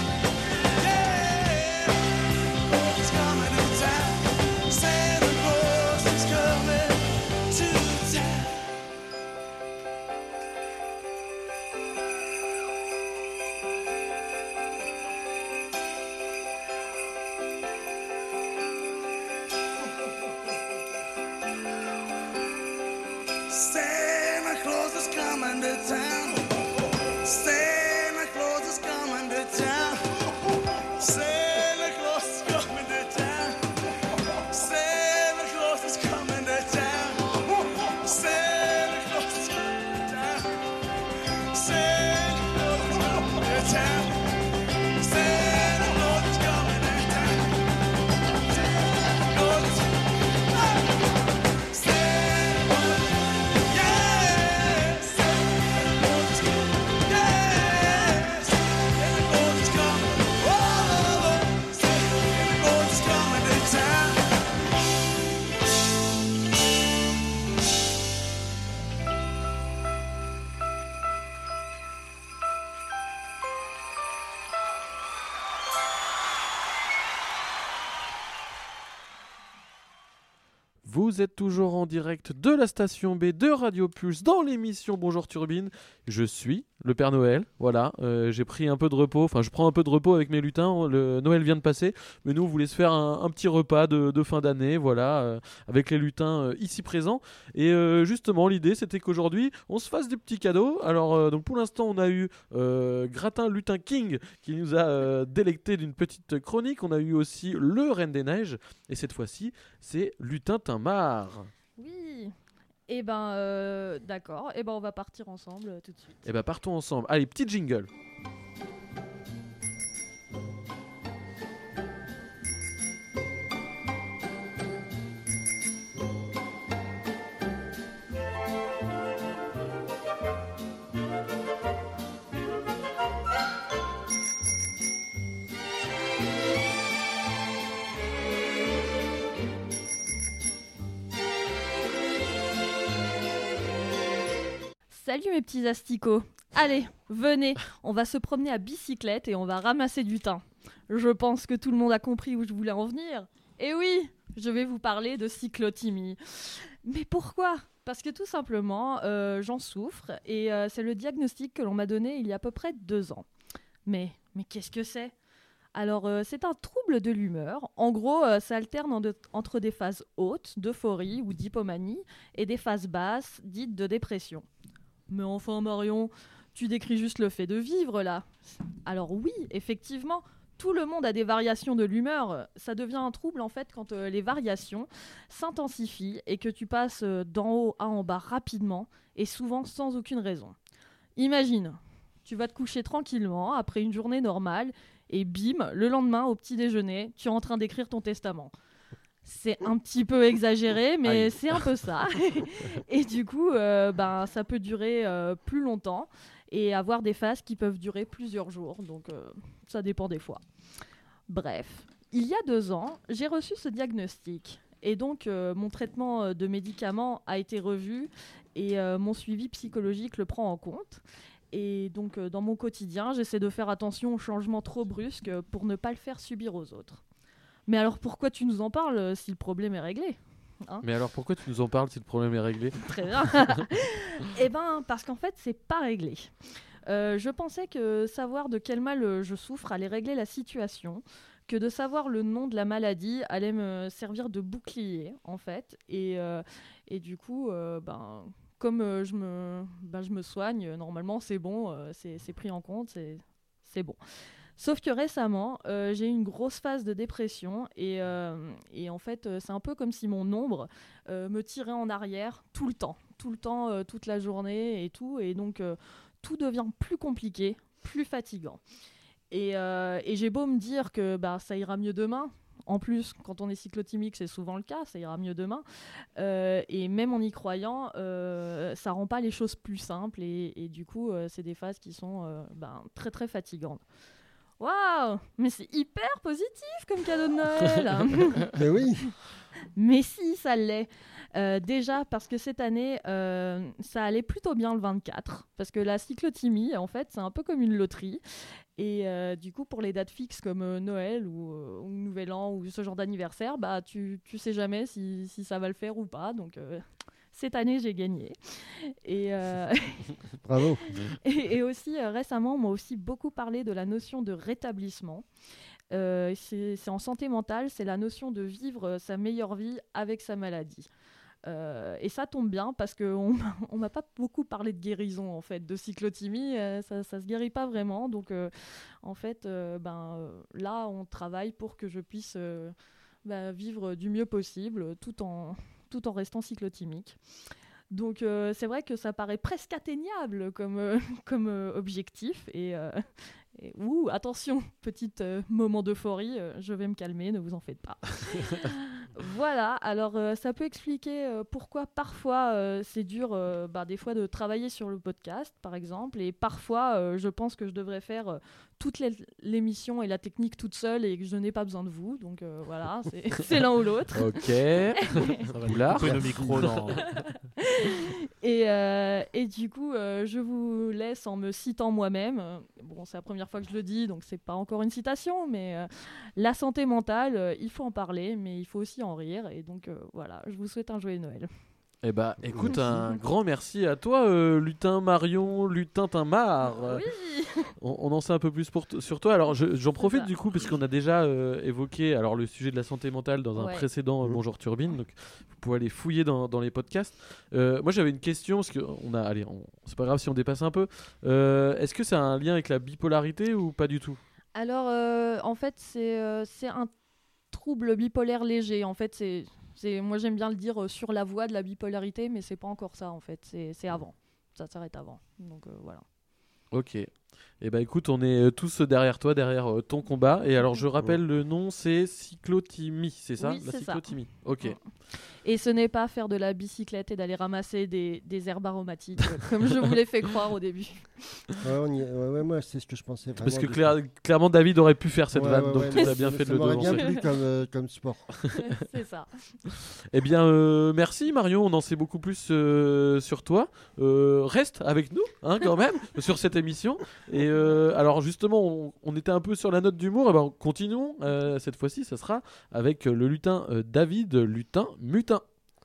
S6: Claus is coming to town. Santa Claus is coming to town. Santa Claus is coming to town. Santa Claus is coming to town. Santa Claus is coming to town. Santa Claus is coming to town. Santa Claus is coming to town. Santa Claus is coming to town. Santa Claus is coming to town. Santa Claus is Santa Claus, yeah, Santa Claus is coming, yeah, Santa Claus is coming, oh, Santa Claus is coming to town.
S1: Vous êtes toujours en direct de la station B de Radio Pulse dans l'émission Bonjour Turbine. Je suis le Père Noël, voilà. Euh, j'ai pris un peu de repos, enfin je prends un peu de repos avec mes lutins. Le Noël vient de passer, mais nous on voulait se faire un, un petit repas de, de fin d'année, voilà, euh, avec les lutins euh, ici présents. Et euh, justement l'idée c'était qu'aujourd'hui on se fasse des petits cadeaux. Alors euh, donc pour l'instant on a eu euh, Gratin Lutin King qui nous a euh, délecté d'une petite chronique. On a eu aussi le Reine des Neiges et cette fois-ci c'est Lutin Tinmar.
S5: Oui. Et ben, euh, d'accord. Et ben, on va partir ensemble euh, tout de suite.
S1: Et bah partons ensemble. Allez, petit jingle.
S5: Salut mes petits asticots. Allez, venez, on va se promener à bicyclette et on va ramasser du thym. Je pense que tout le monde a compris où je voulais en venir. Et oui, je vais vous parler de cyclothymie. Mais pourquoi ? Parce que tout simplement, euh, j'en souffre et euh, c'est le diagnostic que l'on m'a donné il y a à peu près deux ans. Mais, mais qu'est-ce que c'est ? Alors, euh, c'est un trouble de l'humeur. En gros, euh, ça alterne en de- entre des phases hautes, d'euphorie ou d'hypomanie, et des phases basses, dites de dépression. Mais enfin, Marion, tu décris juste le fait de vivre, là. Alors oui, effectivement, tout le monde a des variations de l'humeur. Ça devient un trouble, en fait, quand euh, les variations s'intensifient et que tu passes euh, d'en haut à en bas rapidement, et souvent sans aucune raison. Imagine, Tu vas te coucher tranquillement après une journée normale et bim, le lendemain au petit déjeuner, tu es en train d'écrire ton testament. C'est un petit peu exagéré, mais
S1: Aïe.
S5: c'est un peu ça. Et du coup, euh, ben, ça peut durer euh, plus longtemps et avoir des phases qui peuvent durer plusieurs jours. Donc, euh, ça dépend des fois. Bref, il y a deux ans, j'ai reçu ce diagnostic. Et donc, euh, mon traitement de médicaments a été revu et euh, mon suivi psychologique le prend en compte. Et donc, euh, dans mon quotidien, j'essaie de faire attention aux changements trop brusques pour ne pas le faire subir aux autres. Mais alors, pourquoi tu nous en parles euh, si le problème est réglé ? Hein ?
S1: Mais alors pourquoi tu nous en parles si le problème est réglé ?
S5: Très bien. Eh ben, parce qu'en fait, c'est pas réglé. Euh, je pensais que savoir de quel mal euh, je souffre allait régler la situation, que de savoir le nom de la maladie allait me servir de bouclier, en fait. Et, euh, et du coup, euh, ben, comme euh, je, me, ben, je me soigne, euh, normalement, c'est bon, euh, c'est, c'est pris en compte, c'est, c'est bon. Sauf que récemment, euh, j'ai eu une grosse phase de dépression et, euh, et en fait, euh, c'est un peu comme si mon ombre euh, me tirait en arrière tout le temps, tout le temps, euh, toute la journée et tout. Et donc, euh, tout devient plus compliqué, plus fatigant. Et, euh, et j'ai beau me dire que bah, ça ira mieux demain. En plus, quand on est cyclotimique, c'est souvent le cas, ça ira mieux demain. Euh, et même en y croyant, euh, ça rend pas les choses plus simples. Et, et du coup, euh, c'est des phases qui sont euh, ben, très, très fatigantes. Waouh, mais c'est hyper positif comme cadeau de Noël.
S4: Mais oui.
S5: Mais si, ça l'est. Euh, déjà parce que cette année, euh, ça allait plutôt bien le vingt-quatre. Parce que la cyclothymie, en fait, c'est un peu comme une loterie. Et euh, du coup, pour les dates fixes comme euh, Noël ou, euh, ou Nouvel An ou ce genre d'anniversaire, bah, tu, tu sais jamais si, si ça va le faire ou pas. Donc, euh, cette année, j'ai gagné. Et, euh,
S4: Bravo.
S5: et, et aussi, euh, récemment, on m'a aussi beaucoup parlé de la notion de rétablissement. Euh, c'est, c'est en santé mentale, c'est la notion de vivre euh, sa meilleure vie avec sa maladie. Euh, et ça tombe bien parce qu'on ne m'a pas beaucoup parlé de guérison, en fait, de cyclothymie, euh, ça ne se guérit pas vraiment. Donc, euh, en fait, euh, ben, euh, là, on travaille pour que je puisse euh, bah, vivre du mieux possible tout en, tout en restant cyclothymique. Donc, euh, c'est vrai que ça paraît presque atteignable comme, euh, comme euh, objectif. Et, euh, et ouh, attention, petit euh, moment d'euphorie, euh, je vais me calmer, ne vous en faites pas. Voilà, alors euh, ça peut expliquer euh, pourquoi parfois euh, c'est dur euh, bah, des fois de travailler sur le podcast, par exemple, et parfois euh, je pense que je devrais faire euh, toute les, l'émission et la technique toute seule et que je n'ai pas besoin de vous. Donc euh, voilà, c'est, c'est l'un ou l'autre.
S1: Ok.
S2: Ça va
S1: Oula.
S2: couper nos micros dans...
S5: Et, euh, et du coup, euh, je vous laisse en me citant moi-même. Euh, Bon, c'est la première fois que je le dis, donc c'est pas encore une citation, mais euh, la santé mentale, euh, il faut en parler, mais il faut aussi en rire. Et donc euh, voilà, je vous souhaite un joyeux Noël.
S1: Eh bah, écoute, un grand merci à toi, euh, Lutin Marion, Lutin Tinmar. Euh,
S5: Oui.
S1: on, on en sait un peu plus pour t- sur toi. Alors, je- j'en profite
S5: ça.
S1: du coup, puisqu'on a déjà euh, évoqué alors, le sujet de la santé mentale dans un
S5: Ouais.
S1: précédent euh,
S4: Mhm.
S1: Bonjour Turbine. Donc, vous pouvez aller fouiller dans, dans les podcasts. Euh, moi, j'avais une question, parce que on a, allez, on- c'est pas grave si on dépasse un peu. Euh, est-ce que ça a un lien avec la bipolarité ou pas du tout ?
S5: Alors, euh, en fait, c'est, euh, c'est un trouble bipolaire léger. En fait, c'est, c'est, moi, j'aime bien le dire euh, sur la voie de la bipolarité, mais c'est pas encore ça, en fait. C'est, c'est avant. Ça s'arrête avant. Donc, euh, voilà.
S1: Ok. Eh ben écoute, on est euh, tous derrière toi, derrière euh, ton combat. Et alors, je rappelle le nom, c'est cyclothymie, c'est ça ?
S5: Oui,
S1: La
S5: c'est ça.
S1: cyclothymie. Ok.
S5: Ouais. Et ce n'est pas faire de la bicyclette et d'aller ramasser des, des herbes aromatiques, euh, comme je vous l'ai fait croire au début.
S4: Ouais, on y est- ouais, ouais, moi, c'est ce que je pensais.
S1: Parce que
S4: vraiment du-
S1: clair- clairement, David aurait pu faire cette
S4: Ouais,
S1: vanne,
S4: ouais,
S1: donc
S4: ouais,
S1: tu
S4: mais
S1: as bien
S4: ça-
S1: fait de
S4: ça
S1: le
S4: m'aurait bien
S1: devancer.
S4: plu comme, euh, comme sport.
S5: C'est ça.
S1: Eh bien, euh, merci Marion, on en sait beaucoup plus euh, sur toi. Euh, reste avec nous, hein, quand même, sur cette émission. Et euh, alors, justement, on, on était un peu sur la note d'humour. Eh ben, continuons. Euh, cette fois-ci, ça sera avec le lutin euh, David Lutin Mutin.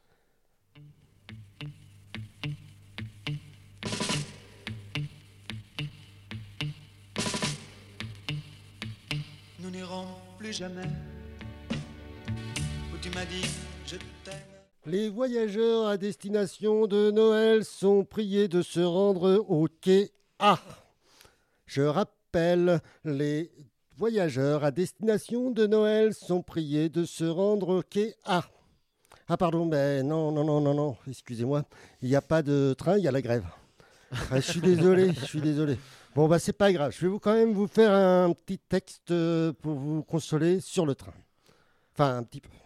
S6: Nous n'irons plus jamais où tu m'as dit je t'aime.
S4: Les voyageurs à destination de Noël sont priés de se rendre au quai A. Je rappelle, les voyageurs à destination de Noël sont priés de se rendre au quai A. Ah pardon, ben non, non, non, non, non, excusez-moi. Il n'y a pas de train, il y a la grève. Ah, je suis désolé, je suis désolé. Bon, bah, c'est pas grave. Je vais vous, quand même vous faire un petit texte euh, pour vous consoler sur le train. Enfin, un petit peu.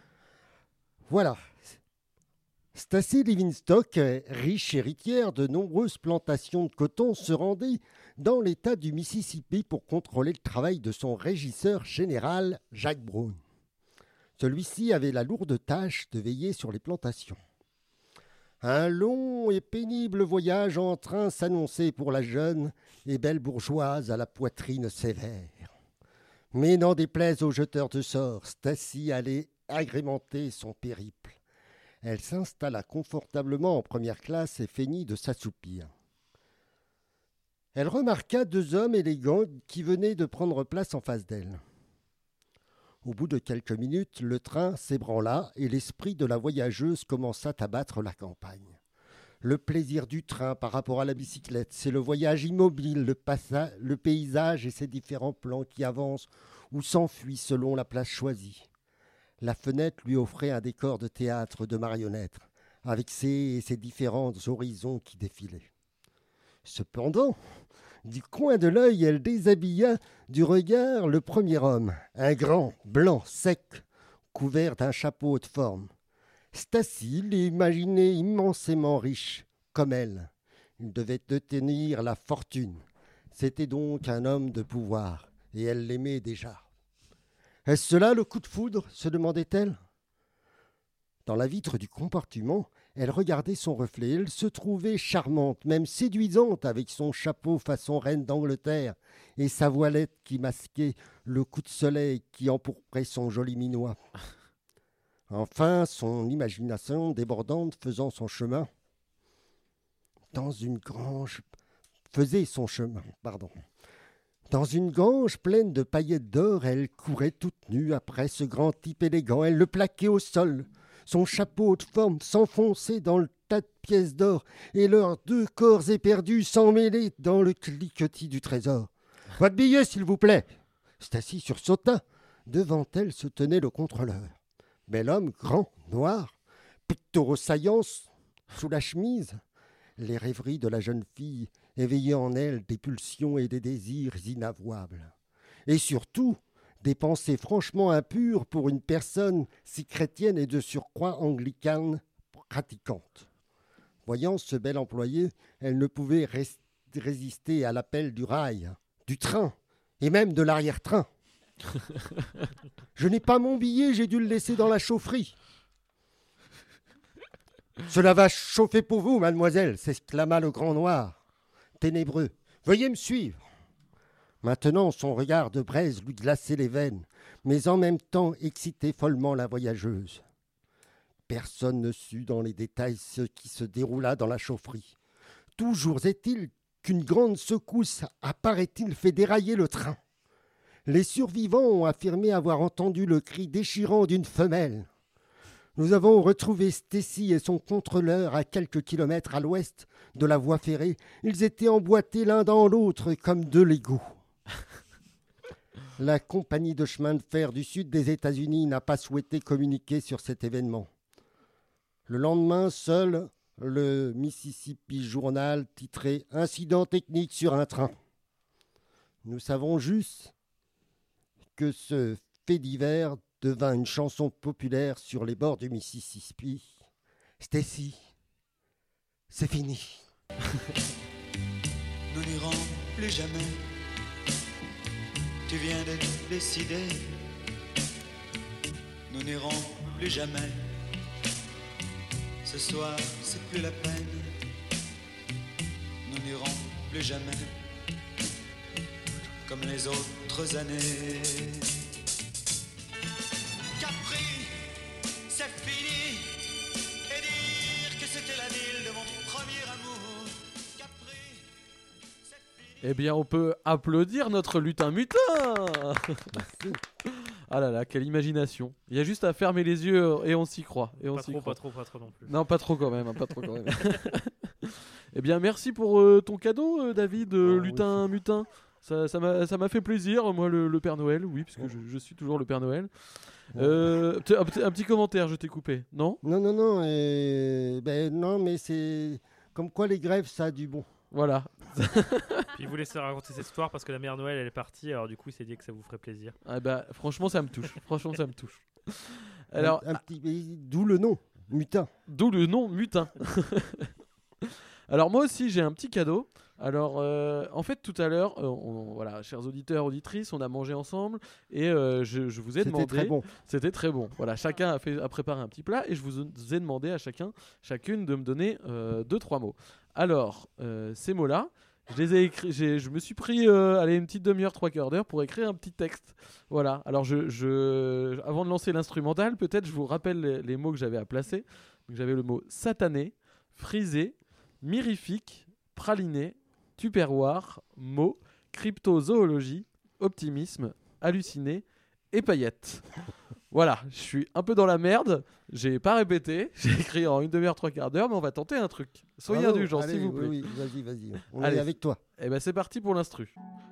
S4: Voilà. Stacy Livingston, riche héritière de nombreuses plantations de coton, se rendit dans l'État du Mississippi pour contrôler le travail de son régisseur général, Jack Brown. Celui-ci avait la lourde tâche de veiller sur les plantations. Un long et pénible voyage en train s'annonçait pour la jeune et belle bourgeoise à la poitrine sévère. Mais n'en déplaise aux jeteurs de sorts, Stacy allait agrémenter son périple. Elle s'installa confortablement en première classe et feignit de s'assoupir. Elle remarqua deux hommes élégants qui venaient de prendre place en face d'elle. Au bout de quelques minutes, le train s'ébranla et l'esprit de la voyageuse commença à battre la campagne. Le plaisir du train par rapport à la bicyclette, c'est le voyage immobile, le, passa- le paysage et ses différents plans qui avancent ou s'enfuient selon la place choisie. La fenêtre lui offrait un décor de théâtre de marionnettes, avec ses et ses différents horizons qui défilaient. Cependant, du coin de l'œil, elle déshabilla du regard le premier homme, un grand, blanc, sec, couvert d'un chapeau de forme. Stacy l'imaginait immensément riche, comme elle. Il devait détenir la fortune. C'était donc un homme de pouvoir, et elle l'aimait déjà. Est-ce cela le coup de foudre se demandait-elle. Dans la vitre du compartiment, elle regardait son reflet. Elle se trouvait charmante, même séduisante, avec son chapeau façon reine d'Angleterre et sa voilette qui masquait le coup de soleil qui empourprait son joli minois. Enfin, son imagination débordante faisant son chemin dans une grange faisait son chemin, pardon. Dans une grange pleine de paillettes d'or, elle courait toute nue après ce grand type élégant. Elle le plaquait au sol. Son chapeau de forme s'enfonçait dans le tas de pièces d'or et leurs deux corps éperdus s'emmêlaient dans le cliquetis du trésor. « Votre billet, s'il vous plaît !» Stacy sursauta. Devant elle se tenait le contrôleur. Bel homme, grand, noir, pectoraux saillants sous la chemise. Les rêveries de la jeune fille éveillaient en elle des pulsions et des désirs inavouables. Et surtout, des pensées franchement impures pour une personne si chrétienne et de surcroît anglicane pratiquante. Voyant ce bel employé, elle ne pouvait res- résister à l'appel du rail, du train et même de l'arrière-train. « Je n'ai pas mon billet, j'ai dû le laisser dans la chaufferie. »« Cela va chauffer pour vous, mademoiselle » s'exclama le grand noir, ténébreux. « Veuillez me suivre. » Maintenant, son regard de braise lui glaçait les veines, mais en même temps excitait follement la voyageuse. Personne ne sut dans les détails ce qui se déroula dans la chaufferie. Toujours est-il qu'une grande secousse a, paraît-il, fait dérailler le train. Les survivants ont affirmé avoir entendu le cri déchirant d'une femelle. Nous avons retrouvé Stacy et son contrôleur à quelques kilomètres à l'ouest de la voie ferrée. Ils étaient emboîtés l'un dans l'autre comme deux Legos. La compagnie de chemin de fer du sud des États-Unis n'a pas souhaité communiquer sur cet événement. Le lendemain, seul le Mississippi Journal titrait « Incident technique sur un train ». Nous savons juste que ce fait divers devint une chanson populaire sur les bords du Mississippi. Stacy, c'est fini.
S7: Nous n'irons plus jamais. Tu viens de décider. Nous n'irons plus jamais. Ce soir, c'est plus la peine. Nous n'irons plus jamais. Comme les autres années. Capri, c'est fini. Et dire que c'était la ville de mon premier amour. Capri, c'est fini.
S1: Eh bien, on peut applaudir notre lutin mutin. Ah là là, quelle imagination. Il y a juste à fermer les yeux et on s'y croit. Et on
S2: Pas
S1: s'y
S2: trop,
S1: croit.
S2: pas trop, pas trop non plus.
S1: Non, pas trop quand même, hein, pas trop quand même. Eh bien, merci pour euh, ton cadeau, euh, David, euh,
S4: Oh,
S1: lutin mutin. Ça, ça m'a, ça m'a fait plaisir, moi, le, le Père Noël, oui, puisque
S4: Oh.
S1: je, je suis toujours le Père Noël.
S4: Oh.
S1: Euh, t- un, petit- un petit commentaire, je t'ai coupé, non?
S4: Non, non, non. euh, ben, non, mais c'est comme quoi les grèves, ça a du bon.
S1: Voilà,
S2: Puis il vous laisse raconter cette histoire parce que la mère Noël elle est partie, alors du coup il s'est dit que ça vous ferait plaisir.
S1: Ah bah, franchement, ça me touche. Franchement, ça me touche. Alors,
S4: un, un petit, d'où le nom, mutin.
S1: D'où le nom mutin. Alors moi aussi j'ai un petit cadeau. Alors euh, en fait tout à l'heure, euh, on, voilà, chers auditeurs, auditrices, on a mangé ensemble et euh, je, je vous ai
S4: C'était
S1: demandé.
S4: très bon.
S1: C'était très bon. Voilà, chacun a, fait, a préparé un petit plat et je vous ai demandé à chacun, chacune de me donner euh, deux trois mots. Alors euh, ces mots-là, je les ai écrits. J'ai, je me suis pris euh, allez, une petite demi-heure, trois quarts d'heure pour écrire un petit texte. Voilà. Alors je, je, avant de lancer l'instrumental, peut-être je vous rappelle les, les mots que j'avais à placer. Donc, j'avais le mot satané, frisé, mirifique, praliné, tupperware, mot, cryptozoologie, optimisme, halluciné et paillettes. Voilà, je suis un peu dans la merde, j'ai pas répété, j'ai écrit en une demi-heure, trois quarts d'heure, mais on va tenter un truc. Soyez
S4: Bravo,
S1: indulgents,
S4: allez,
S1: s'il vous plaît.
S4: Oui, oui, vas-y, vas-y. On
S1: Allez.
S4: est avec toi.
S1: Et ben c'est parti pour l'instru.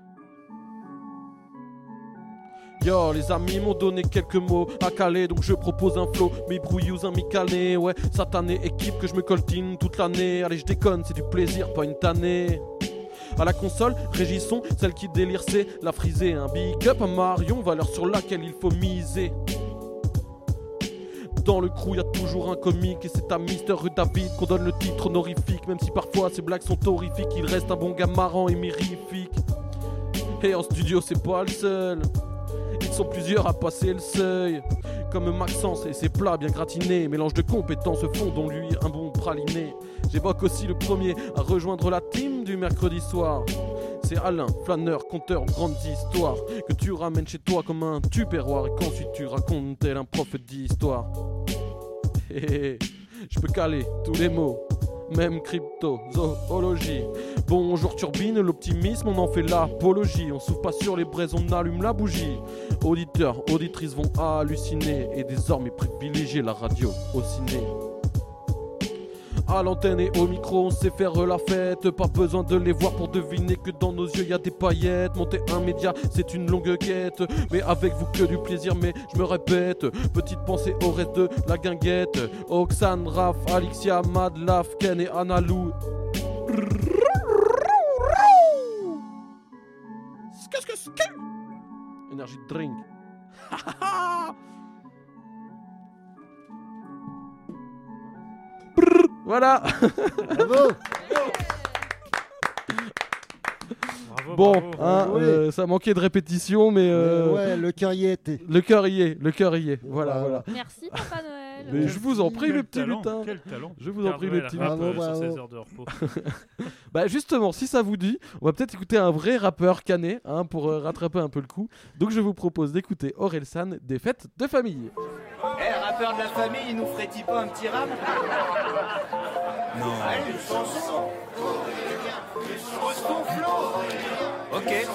S1: Yo, les amis m'ont donné quelques mots à caler, donc je propose un flow. Mi brouillous, un mi calé, ouais, satané, équipe que je me coltine toute l'année. Allez, je déconne, c'est du plaisir, pas une tannée. À la console, régissons, celle qui délire, c'est la frisée. Un big up à Marion, valeur sur laquelle il faut miser. Dans le crew, y a toujours un comique et c'est à Mister Rue David qu'on donne le titre honorifique. Même si parfois ses blagues sont horrifiques, il reste un bon gars marrant et mirifique. Et en studio, c'est pas le seul. Ils sont plusieurs à passer le seuil. Comme Maxence et ses plats bien gratinés. Mélange de compétences font dont lui un bon praliné. J'évoque aussi le premier à rejoindre la team du mercredi soir. C'est Alain, flâneur, conteur de grandes histoires que tu ramènes chez toi comme un tupperware et qu'ensuite tu racontes tel un prof d'histoire. Hé hé, je peux caler tous les mots, même crypto, zoologie. Bonjour turbine, l'optimisme, on en fait l'apologie. On s'ouvre pas sur les braises, on allume la bougie. Auditeurs, auditrices vont halluciner et désormais privilégier la radio au ciné. À l'antenne et au micro, on sait faire la fête. Pas besoin de les voir pour deviner que dans nos yeux y a des paillettes. Monter un média, c'est une longue quête. Mais avec vous que du plaisir, mais je me répète. Petite pensée au reste de la guinguette. Oxane, Raph, Alixia, Madlaf, Ken et Analou. Qu'est-ce que c'est? Energy drink. Voilà.
S4: Bravo.
S2: Bravo,
S1: Bon,
S2: bravo.
S1: hein,
S4: Oui.
S1: euh, ça manquait de répétition, mais euh,
S4: Mais ouais, le cœur y était.
S1: le cœur y est, le cœur y est. Voilà,
S4: Voilà.
S1: voilà.
S5: Merci Papa Noël.
S1: Mais je vous en prie,
S3: Quel
S1: les petits
S3: talent,
S1: lutins.
S3: Quel talent.
S1: Je vous en
S2: Père
S1: prie,
S2: Noël
S1: les petits
S2: rappe,
S1: lutins.
S2: euh,
S4: Bravo,
S2: sur
S4: bravo.
S2: ses heures de repos.
S1: Bah justement, si ça vous dit, on va peut-être écouter un vrai rappeur canet hein, pour euh, rattraper un peu le coup. Donc je vous propose d'écouter Orelsan des fêtes de famille.
S8: Eh, rappeur de la famille, il nous ferait-il pas un petit rap? Non. Allez, une chanson. Pose ton flow. Ok.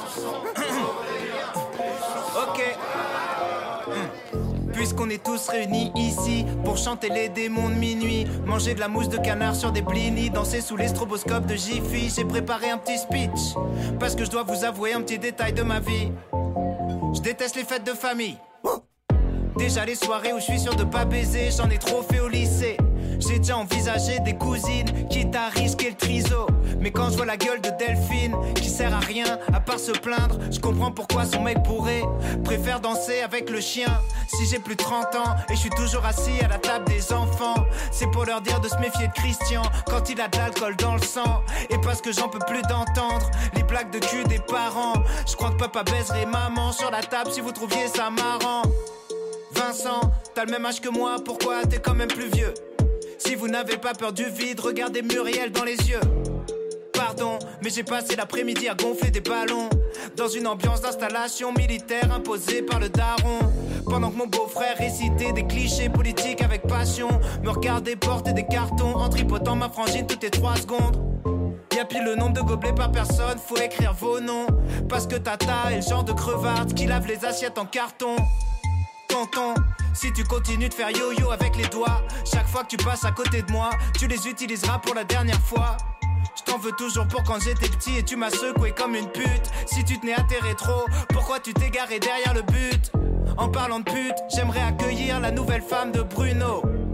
S8: Ok. Puisqu'on est tous réunis ici pour chanter les démons de minuit, manger de la mousse de canard sur des blinis, danser sous les stroboscopes de Jiffy, j'ai préparé un petit speech parce que je dois vous avouer un petit détail de ma vie. Je déteste les fêtes de famille. Déjà les soirées où je suis sûr de pas baiser, j'en ai trop fait au lycée. J'ai déjà envisagé des cousines, quitte à risquer le triso. Mais quand je vois la gueule de Delphine, qui sert à rien à part se plaindre, je comprends pourquoi son mec bourré préfère danser avec le chien. Si j'ai plus de trente ans et je suis toujours assis à la table des enfants, c'est pour leur dire de se méfier de Christian quand il a de l'alcool dans le sang. Et parce que j'en peux plus d'entendre les blagues de cul des parents. Je crois que papa baiserait maman sur la table si vous trouviez ça marrant. Vincent, t'as le même âge que moi, pourquoi t'es quand même plus vieux? Si vous n'avez pas peur du vide, regardez Muriel dans les yeux. Pardon, mais j'ai passé l'après-midi à gonfler des ballons dans une ambiance d'installation militaire imposée par le daron. Pendant que mon beau-frère récitait des clichés politiques avec passion, me regardait porter des cartons en tripotant ma frangine toutes les trois secondes. Y'a pile le nombre de gobelets par personne, faut écrire vos noms. Parce que Tata est le genre de crevarde qui lave les assiettes en carton. Tonton, si tu continues de faire yo-yo avec les doigts, chaque fois que tu passes à côté de moi, tu les utiliseras pour la dernière fois. Je t'en veux toujours pour quand j'étais petit et tu m'as secoué comme une pute. Si tu tenais à tes rétros, pourquoi tu t'es garé derrière le but? En parlant de pute, j'aimerais accueillir la nouvelle femme de Bruno.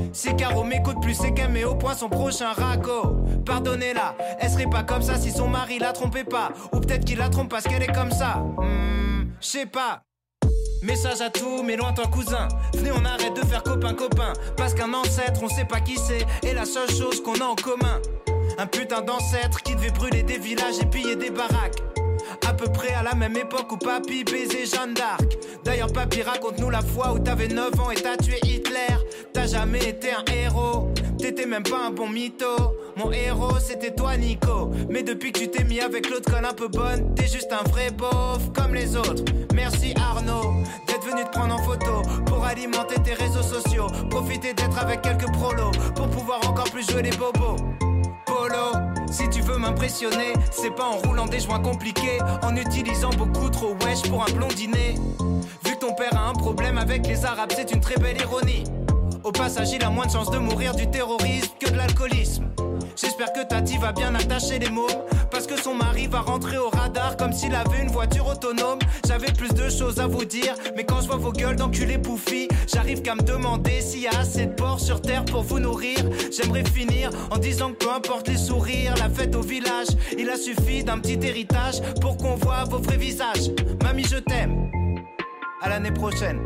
S8: Si Caro m'écoute plus, c'est qu'elle met au point son prochain raco. Pardonnez-la, elle serait pas comme ça si son mari la trompait pas. Ou peut-être qu'il la trompe parce qu'elle est comme ça. Hmm, je sais pas. Message à tous mes lointains cousins. Venez, on arrête de faire copain-copain. Parce qu'un ancêtre, on sait pas qui c'est. Et la seule chose qu'on a en commun, un putain d'ancêtre qui devait brûler des villages et piller des baraques. À peu près à la même époque où papy baisait Jeanne d'Arc. D'ailleurs papy, raconte-nous la fois où t'avais neuf ans et t'as tué Hitler. T'as jamais été un héros, t'étais même pas un bon mytho. Mon héros c'était toi Nico. Mais depuis que tu t'es mis avec l'autre conne un peu bonne, t'es juste un vrai beauf comme les autres. Merci Arnaud d'être venu te prendre en photo pour alimenter tes réseaux sociaux. Profiter d'être avec quelques prolos pour pouvoir encore plus jouer les bobos. Polo, si tu veux m'impressionner, c'est pas en roulant des joints compliqués, en utilisant beaucoup trop wesh pour un blondinet. Vu que ton père a un problème avec les arabes, c'est une très belle ironie. Au passage, il a moins de chances de mourir du terrorisme que de l'alcoolisme. J'espère que Tati va bien attacher les mômes, parce que son mari va rentrer au radar comme s'il avait une voiture autonome. J'avais plus de choses à vous dire, mais quand je vois vos gueules d'enculés bouffis, j'arrive qu'à me demander s'il y a assez de porcs sur terre pour vous nourrir. J'aimerais finir en disant que peu importe les sourires, la fête au village, il a suffi d'un petit héritage pour qu'on voit vos vrais visages. Mamie, je t'aime. À l'année prochaine.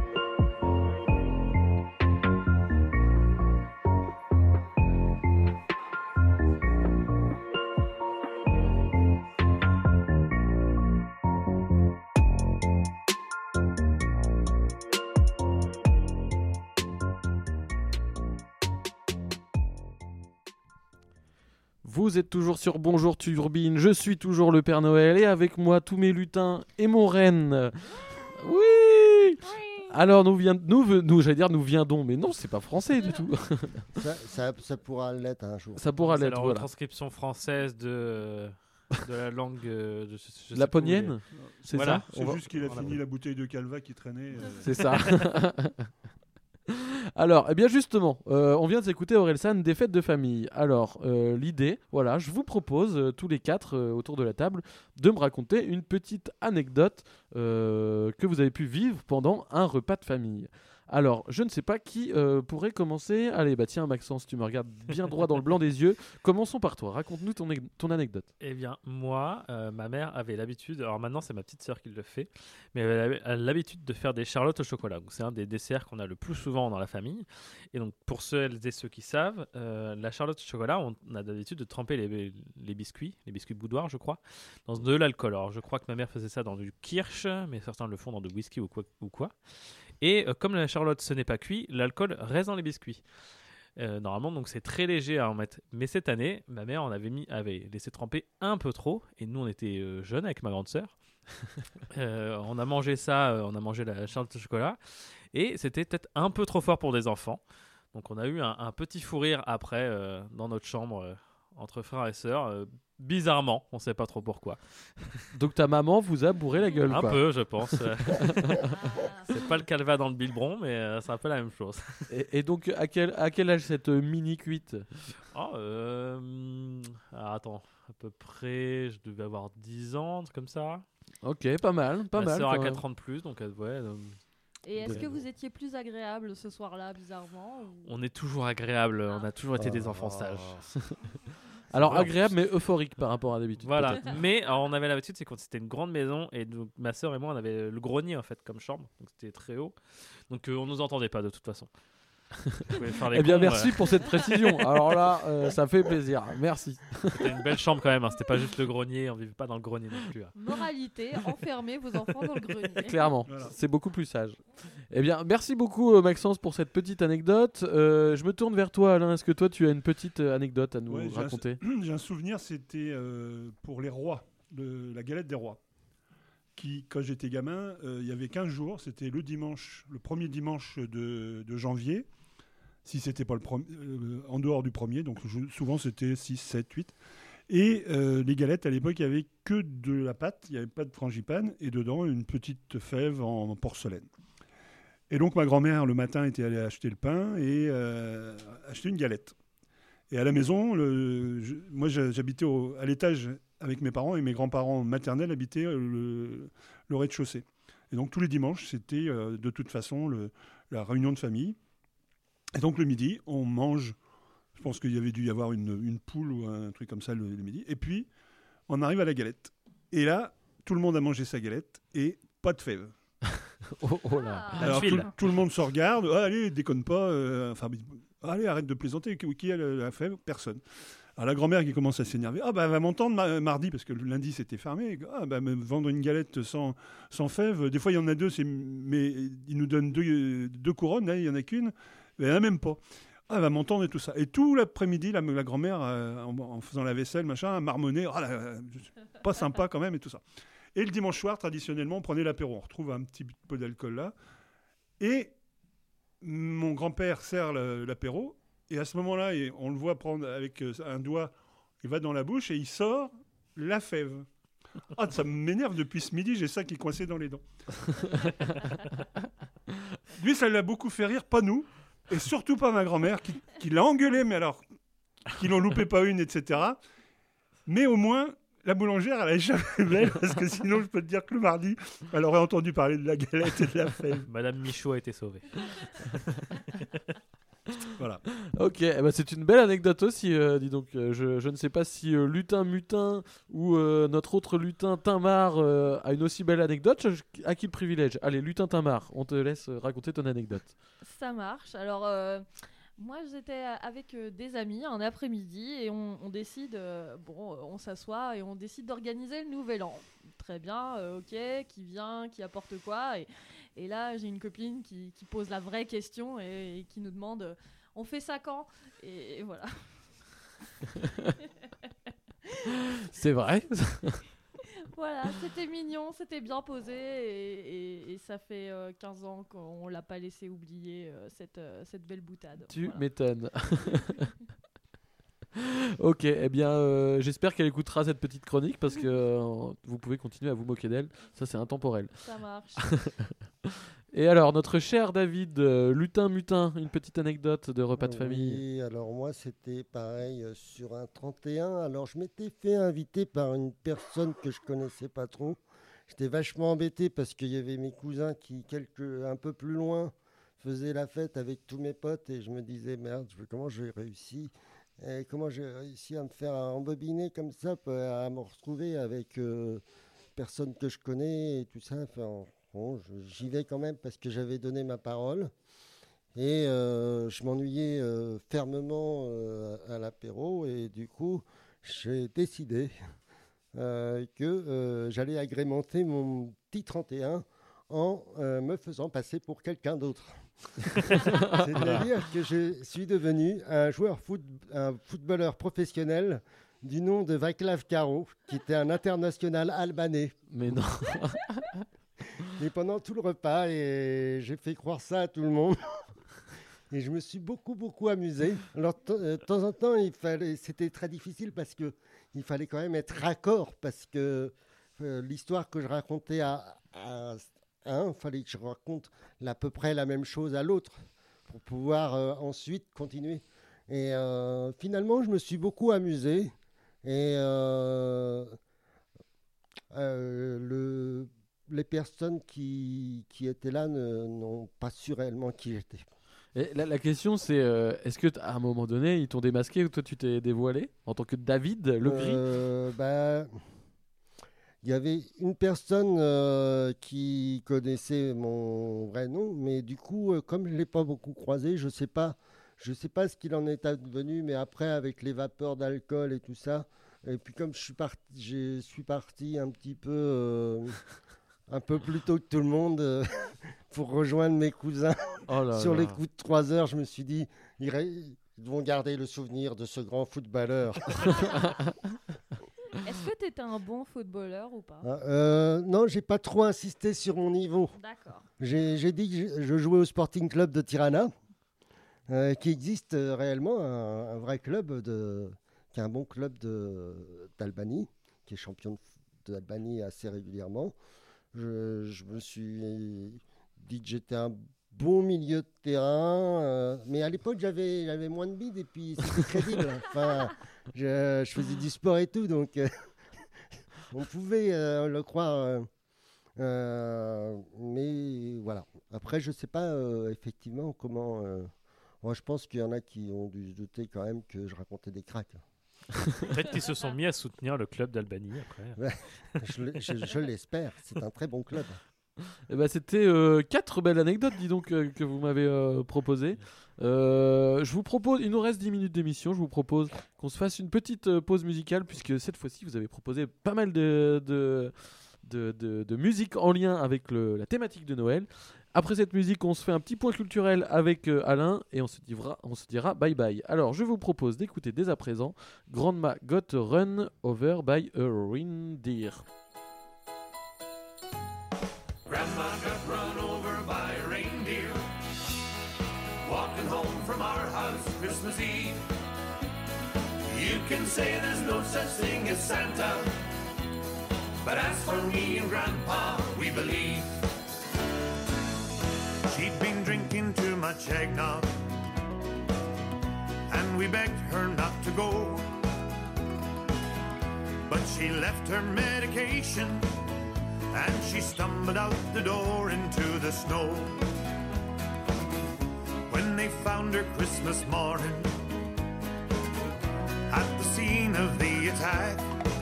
S1: Vous êtes toujours sur Bonjour Turbine, je suis toujours le Père Noël et avec moi tous mes lutins et mon renne. Oui. Alors nous vient, nous, nous j'allais dire nous viendons, mais non c'est pas français du tout.
S4: Ça, ça, ça pourra l'être un jour.
S1: Ça pourra
S2: C'est
S1: l'être.
S2: la
S1: Voilà.
S2: retranscription française de, de la langue euh, de, je sais
S1: Laponienne,
S2: plus,
S1: c'est
S2: Voilà.
S1: ça.
S3: C'est
S1: On va-
S3: juste qu'il a
S2: on
S3: fini
S2: l'a-
S3: la bouteille de Calva qui traînait. euh,
S1: C'est ça. Alors, eh bien justement, euh, on vient de s'écouter Orelsan des fêtes de famille. Alors, euh, l'idée, voilà, je vous propose euh, tous les quatre euh, autour de la table de me raconter une petite anecdote euh, que vous avez pu vivre pendant un repas de famille. Alors, je ne sais pas qui euh, pourrait commencer. Allez, bah tiens, Maxence, tu me regardes bien droit dans le blanc des yeux. Commençons par toi. Raconte-nous ton, ec- ton anecdote.
S2: Eh bien, moi, euh, ma mère avait l'habitude, alors maintenant c'est ma petite sœur qui le fait, mais elle avait elle a l'habitude de faire des charlottes au chocolat. Donc, c'est un des desserts qu'on a le plus souvent dans la famille. Et donc, pour celles et ceux qui savent, euh, la charlotte au chocolat, on, on a l'habitude de tremper les, les biscuits, les biscuits boudoir, je crois, dans de l'alcool. Alors, je crois que ma mère faisait ça dans du kirsch, mais certains le font dans du whisky ou quoi. Ou quoi. Et euh, comme la charlotte, ce n'est pas cuit, l'alcool reste dans les biscuits. Euh, normalement, donc c'est très léger à en mettre. Mais cette année, ma mère en avait, mis, avait laissé tremper un peu trop. Et nous, on était euh, jeunes avec ma grande sœur. Euh, on a mangé ça, euh, on a mangé la charlotte au chocolat. Et c'était peut-être un peu trop fort pour des enfants. Donc on a eu un, un petit fou rire après euh, dans notre chambre euh, entre frères et sœurs. Euh, bizarrement, on ne sait pas trop pourquoi.
S1: Donc ta maman vous a bourré la gueule,
S2: Un
S1: quoi.
S2: peu, je pense. Euh,
S5: Ah.
S2: c'est pas le calva dans le biberon, mais euh, c'est un peu la même chose.
S1: Et, et donc, à quel, à quel âge cette euh, mini cuite?
S2: Oh, euh, hum, ah, attends, à peu près, je devais avoir dix ans, un truc comme ça.
S1: Ok, pas mal, pas
S2: Ma
S1: mal.
S2: sœur a
S1: quand même.
S2: quatre ans de plus, donc euh, ouais, euh,
S5: Et est-ce
S1: Ouais.
S5: que vous étiez plus agréable ce soir-là, bizarrement ou-
S2: on est toujours agréable, on a toujours été des
S1: Oh.
S2: enfants sages.
S1: Alors
S2: Ouais, en
S1: agréable mais euphorique par rapport à d'habitude.
S2: Voilà,
S1: peut-être.
S2: mais alors, on avait l'habitude, c'est quand c'était une grande maison, et donc, ma sœur et moi, on avait le grenier en fait comme chambre, donc c'était très haut, donc euh, on nous entendait pas de toute façon. On pouvait faire les
S1: Eh bien,
S2: cons,
S1: merci
S2: euh,
S1: pour cette précision. Alors là, euh, ça fait plaisir. Merci.
S2: c'était une belle chambre quand même, hein, c'était pas juste le grenier, on vivait pas dans le grenier non plus. hein.
S5: Moralité, enfermez vos enfants dans le grenier.
S1: Clairement,
S3: Voilà.
S1: c'est beaucoup plus sage. Eh bien, merci beaucoup euh, Maxence pour cette petite anecdote. Euh, je me tourne vers toi, Alain. Est-ce que toi, tu as une petite euh, anecdote à nous
S3: Ouais, j'ai un-
S1: raconter?
S3: J'ai un souvenir, c'était euh, pour les rois, de la galette des rois. Qui, quand j'étais gamin, euh, il y avait quinze jours, c'était le dimanche, le premier dimanche de, de janvier, si c'était pas le premier, euh, en dehors du premier, donc je- souvent c'était six, sept, huit. Et euh, les galettes, à l'époque, il n'y avait que de la pâte, il n'y avait pas de frangipane, et dedans une petite fève en porcelaine. Et donc ma grand-mère, le matin, était allée acheter le pain et euh, acheter une galette. Et à la maison, le, je- moi j'a- j'habitais au- à l'étage avec mes parents et mes grands-parents maternels habitaient euh, le, le rez-de-chaussée. Et donc tous les dimanches, c'était euh, de toute façon le- la réunion de famille. Et donc le midi, on mange. Je pense qu'il y avait dû y avoir une, une poule ou un truc comme ça le, le midi. Et puis, on arrive à la galette. Et là, tout le monde a mangé sa galette et pas de fèves.
S1: Oh, oh là.
S5: Ah.
S3: Alors
S2: tuile.
S3: tout, tout le monde se regarde. Ah, allez, déconne pas. euh, Enfin, allez, arrête de plaisanter. Qui, qui a la, la fève? Personne. Alors la grand-mère qui commence à s'énerver. Ah bah elle va m'entendre ma- mardi parce que le lundi c'était fermé. Ah bah me vendre une galette sans, sans fèves. Des fois il y en a deux, c'est, mais ils nous donnent deux, deux couronnes. Là il y en a qu'une. Mais il n'y en a même pas. Ah, elle va m'entendre et tout ça. Et tout l'après-midi, la, la grand-mère, euh, en, en faisant la vaisselle, machin, marmonnait. Ah, là, pas sympa quand même et tout ça. Et le dimanche soir, traditionnellement, on prenait l'apéro. On retrouve un petit peu d'alcool là. Et mon grand-père sert le- l'apéro. Et à ce moment-là, et on le voit prendre avec un doigt, il va dans la bouche et il sort la fève. Ah, ça m'énerve depuis ce midi, j'ai ça qui est coincé dans les dents. Lui, ça l'a beaucoup fait rire, pas nous. Et surtout pas ma grand-mère, qui, qui l'a engueulé, mais alors, qui n'en loupait pas une, et cetera. Mais au moins, la boulangère, elle est jamais belle, parce que sinon, je peux te dire que le mardi, elle aurait entendu parler de la galette et de la fève.
S2: Madame Michaud a été sauvée.
S3: Voilà.
S1: Ok, eh ben, c'est une belle anecdote aussi, euh, dis donc. Euh, je, je ne sais pas si euh, Lutin Mutin ou euh, notre autre lutin Timar euh, a une aussi belle anecdote. Je- à qui le privilège? Allez, Lutin Timar, on te laisse euh, raconter ton anecdote.
S5: Ça marche. Alors, euh, moi, j'étais avec euh, des amis un après-midi et on, on décide, euh, bon, euh, on s'assoit et on décide d'organiser le nouvel an. Très bien, euh, ok, qui vient, qui apporte quoi. Et, et là, j'ai une copine qui, qui pose la vraie question et, et qui nous demande, euh, on fait ça quand? Et, et voilà.
S1: C'est vrai?
S5: Voilà, c'était mignon, c'était bien posé et, et- et ça fait euh, quinze ans qu'on l'a pas laissé oublier euh, cette, euh, cette belle boutade.
S1: Tu
S5: Voilà.
S1: m'étonnes. Ok, eh bien, euh, j'espère qu'elle écoutera cette petite chronique parce que euh, vous pouvez continuer à vous moquer d'elle. Ça, c'est intemporel.
S5: Ça marche.
S1: Et alors, notre cher David, euh, Lutin Mutin, une petite anecdote de repas de famille.
S4: Oui, alors moi c'était pareil euh, sur un trente et un. Alors je m'étais fait inviter par une personne que je connaissais pas trop. J'étais vachement embêté parce qu'il y avait mes cousins qui, quelques, un peu plus loin, faisaient la fête avec tous mes potes et je me disais merde, je- comment j'ai réussi et comment j'ai réussi à me faire embobiner comme ça, p- à me retrouver avec euh, personne que je connais et tout ça. Enfin, bon, je- j'y vais quand même parce que j'avais donné ma parole. Et euh, je m'ennuyais euh, fermement euh, à l'apéro et du coup j'ai décidé euh, que euh, j'allais agrémenter mon petit trente et un en euh, me faisant passer pour quelqu'un d'autre. C'est-à-dire que je suis devenu un joueur foot, un footballeur professionnel du nom de Václav Caro, qui était un international albanais.
S1: Mais non.
S4: Et pendant tout le repas, et j'ai fait croire ça à tout le monde. Et je me suis beaucoup, beaucoup amusé. Alors, t- euh, de temps en temps, il fallait, c'était très difficile parce que il fallait quand même être raccord parce que euh, l'histoire que je racontais à, à un, il fallait que je raconte à peu près la même chose à l'autre pour pouvoir euh, ensuite continuer. Et euh, finalement, je me suis beaucoup amusé. Et euh, euh, le, les personnes qui, qui étaient là ne- n'ont pas su réellement qui j'étais.
S1: Et la, la question, c'est euh, est-ce que t- à un moment donné, ils t'ont démasqué ou toi tu t'es dévoilé en tant que David le gris?
S4: Euh, bah, il y avait une personne euh, qui connaissait mon vrai nom, mais du coup, euh, comme je ne l'ai pas beaucoup croisé, je ne sais pas, je sais pas ce qu'il en est advenu, mais après, avec les vapeurs d'alcool et tout ça, et puis comme je suis parti, je suis parti un petit peu, euh, un peu plus tôt que tout le monde euh, pour rejoindre mes cousins.
S1: Oh là
S4: Sur
S1: là.
S4: les coups de trois heures, je me suis dit, ils, ré- ils vont garder le souvenir de ce grand footballeur.
S5: Est-ce que tu étais un bon footballeur ou pas?
S4: Ah, euh, non, j'ai pas trop insisté sur mon niveau.
S5: D'accord.
S4: J'ai j'ai dit que je, je jouais au Sporting Club de Tirana, euh, qui existe euh, réellement, un, un vrai club, de, qui est un bon club de- d'Albanie, qui est champion de- d'Albanie assez régulièrement. Je, je me suis dit que j'étais un bon milieu de terrain, euh, mais à l'époque j'avais j'avais moins de bide et puis c'était crédible. Enfin, je, je faisais du sport et tout, donc euh, on pouvait euh, le croire. euh, euh, mais voilà. Après, je sais pas euh, effectivement comment euh, Moi, je pense qu'il y en a qui ont dû se douter quand même que je racontais des cracks.
S2: Peut-être qu'ils se sont mis à soutenir le club d'Albanie après.
S4: je, le- je- je l'espère, c'est un très bon club.
S1: Eh ben, c'était euh, quatre belles anecdotes, dis donc, euh, que vous m'avez euh, proposées. Euh, je vous propose, il nous reste dix minutes d'émission, je vous propose qu'on se fasse une petite euh, pause musicale, puisque cette fois-ci, vous avez proposé pas mal de, de, de, de- de musique en lien avec le- la thématique de Noël. Après cette musique, on se fait un petit point culturel avec euh, Alain, et on se, dira, on se dira bye bye. Alors, je vous propose d'écouter dès à présent Grandma Got Run Over by a Reindeer.
S9: Grandma got run over by a reindeer walking home from our house Christmas Eve. You can say there's no such thing as Santa, but as for me and Grandpa, we believe.
S7: She'd been drinking too much eggnog, and we begged her not to go. But she left her medication, and she stumbled out the door into the snow. When they found her Christmas morning at the scene of the attack,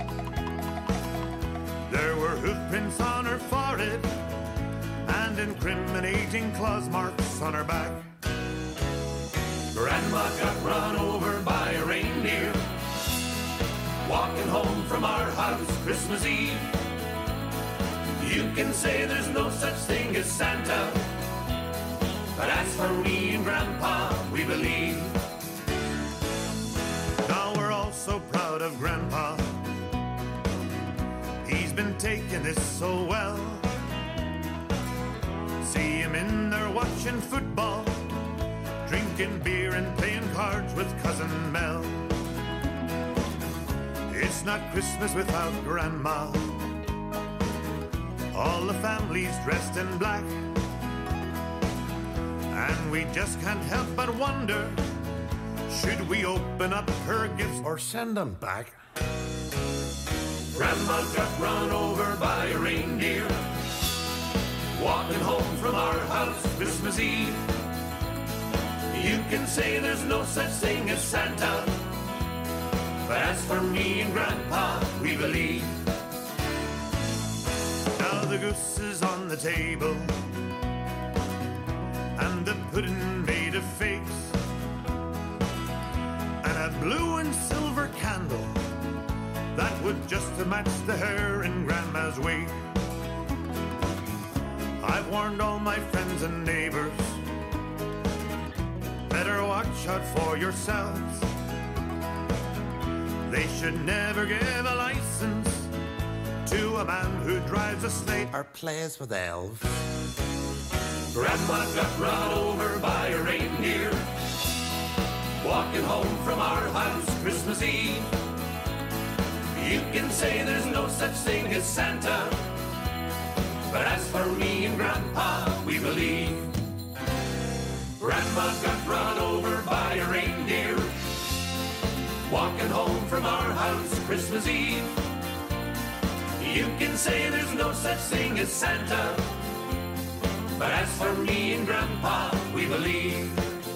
S7: there were hoof prints on her forehead and incriminating claws marks on her back.
S9: Grandma got run over by a reindeer walking home from our house Christmas Eve. You can say there's no such thing as Santa, but as for me and Grandpa, we believe.
S7: Now we're all so proud of Grandpa. He's been taking this so well. See him in there watching football, drinking beer and playing cards with Cousin Mel. It's not Christmas without Grandma. All the family's dressed in black, and we just can't help but wonder, should we open up her gifts or send them back?
S9: Grandma got run over by a reindeer walking home from our house Christmas Eve. You can say there's no such thing as Santa, but as for me and Grandpa, we believe.
S7: Now the goose is on the table, and the pudding made of figs, and a blue and silver candle that would just match the hair in Grandma's wig. I've warned all my friends and neighbors, better watch out for yourselves. They should never give a license to a man who drives a sleigh or plays with elves.
S9: Grandma got run over by a reindeer walking home from our house Christmas Eve. You can say there's no such thing as Santa, but as for me and Grandpa, we believe. Grandma got run over by a reindeer walking home from our house Christmas Eve. You can say there's no such thing as Santa, but as for me and Grandpa, we believe.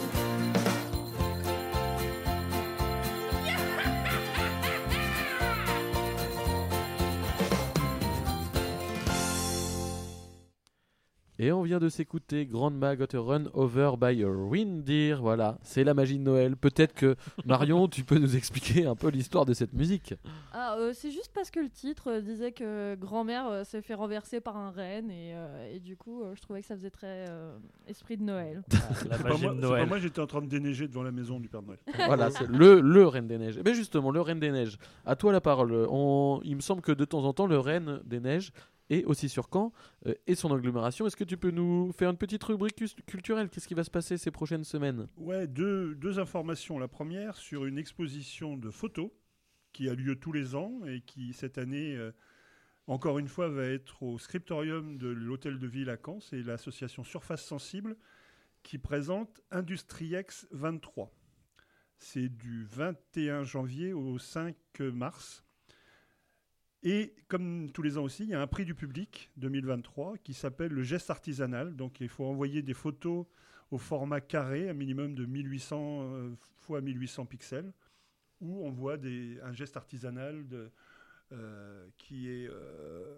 S1: Et on vient de s'écouter Grandma Got Run Over by a Reindeer. Voilà, c'est la magie de Noël. Peut-être que Marion, tu peux nous expliquer un peu l'histoire de cette musique.
S5: Ah, euh, c'est juste parce que le titre euh, disait que grand-mère euh, s'est fait renverser par un renne et, euh, et du coup euh, je trouvais que ça faisait très euh, esprit de Noël.
S2: La
S3: C'est pas
S2: magie
S3: moi,
S2: de
S3: c'est pas
S2: Noël.
S3: moi, j'étais en train de déneiger devant la maison du Père Noël.
S1: Voilà, c'est le, le Reine des Neiges. Mais justement, le Reine des Neiges. À toi la parole. On, il me semble que de temps en temps, le Reine des Neiges est aussi sur Caen euh, et son agglomération. Est-ce que tu peux nous faire une petite rubrique cus- culturelle ? Qu'est-ce qui va se passer ces prochaines semaines ?
S3: Ouais, deux, deux informations. La première sur une exposition de photos qui a lieu tous les ans et qui, cette année, euh, encore une fois, va être au scriptorium de l'Hôtel de Ville à Caen. C'est l'association Surface Sensible qui présente Industriex vingt-trois. C'est du vingt et un janvier au cinq mars. Et comme tous les ans aussi, il y a un prix du public deux mille vingt-trois qui s'appelle le geste artisanal. Donc il faut envoyer des photos au format carré, un minimum de mille huit cents euh, fois mille huit cents pixels, où on voit des, un geste artisanal de, euh, qui est... Euh,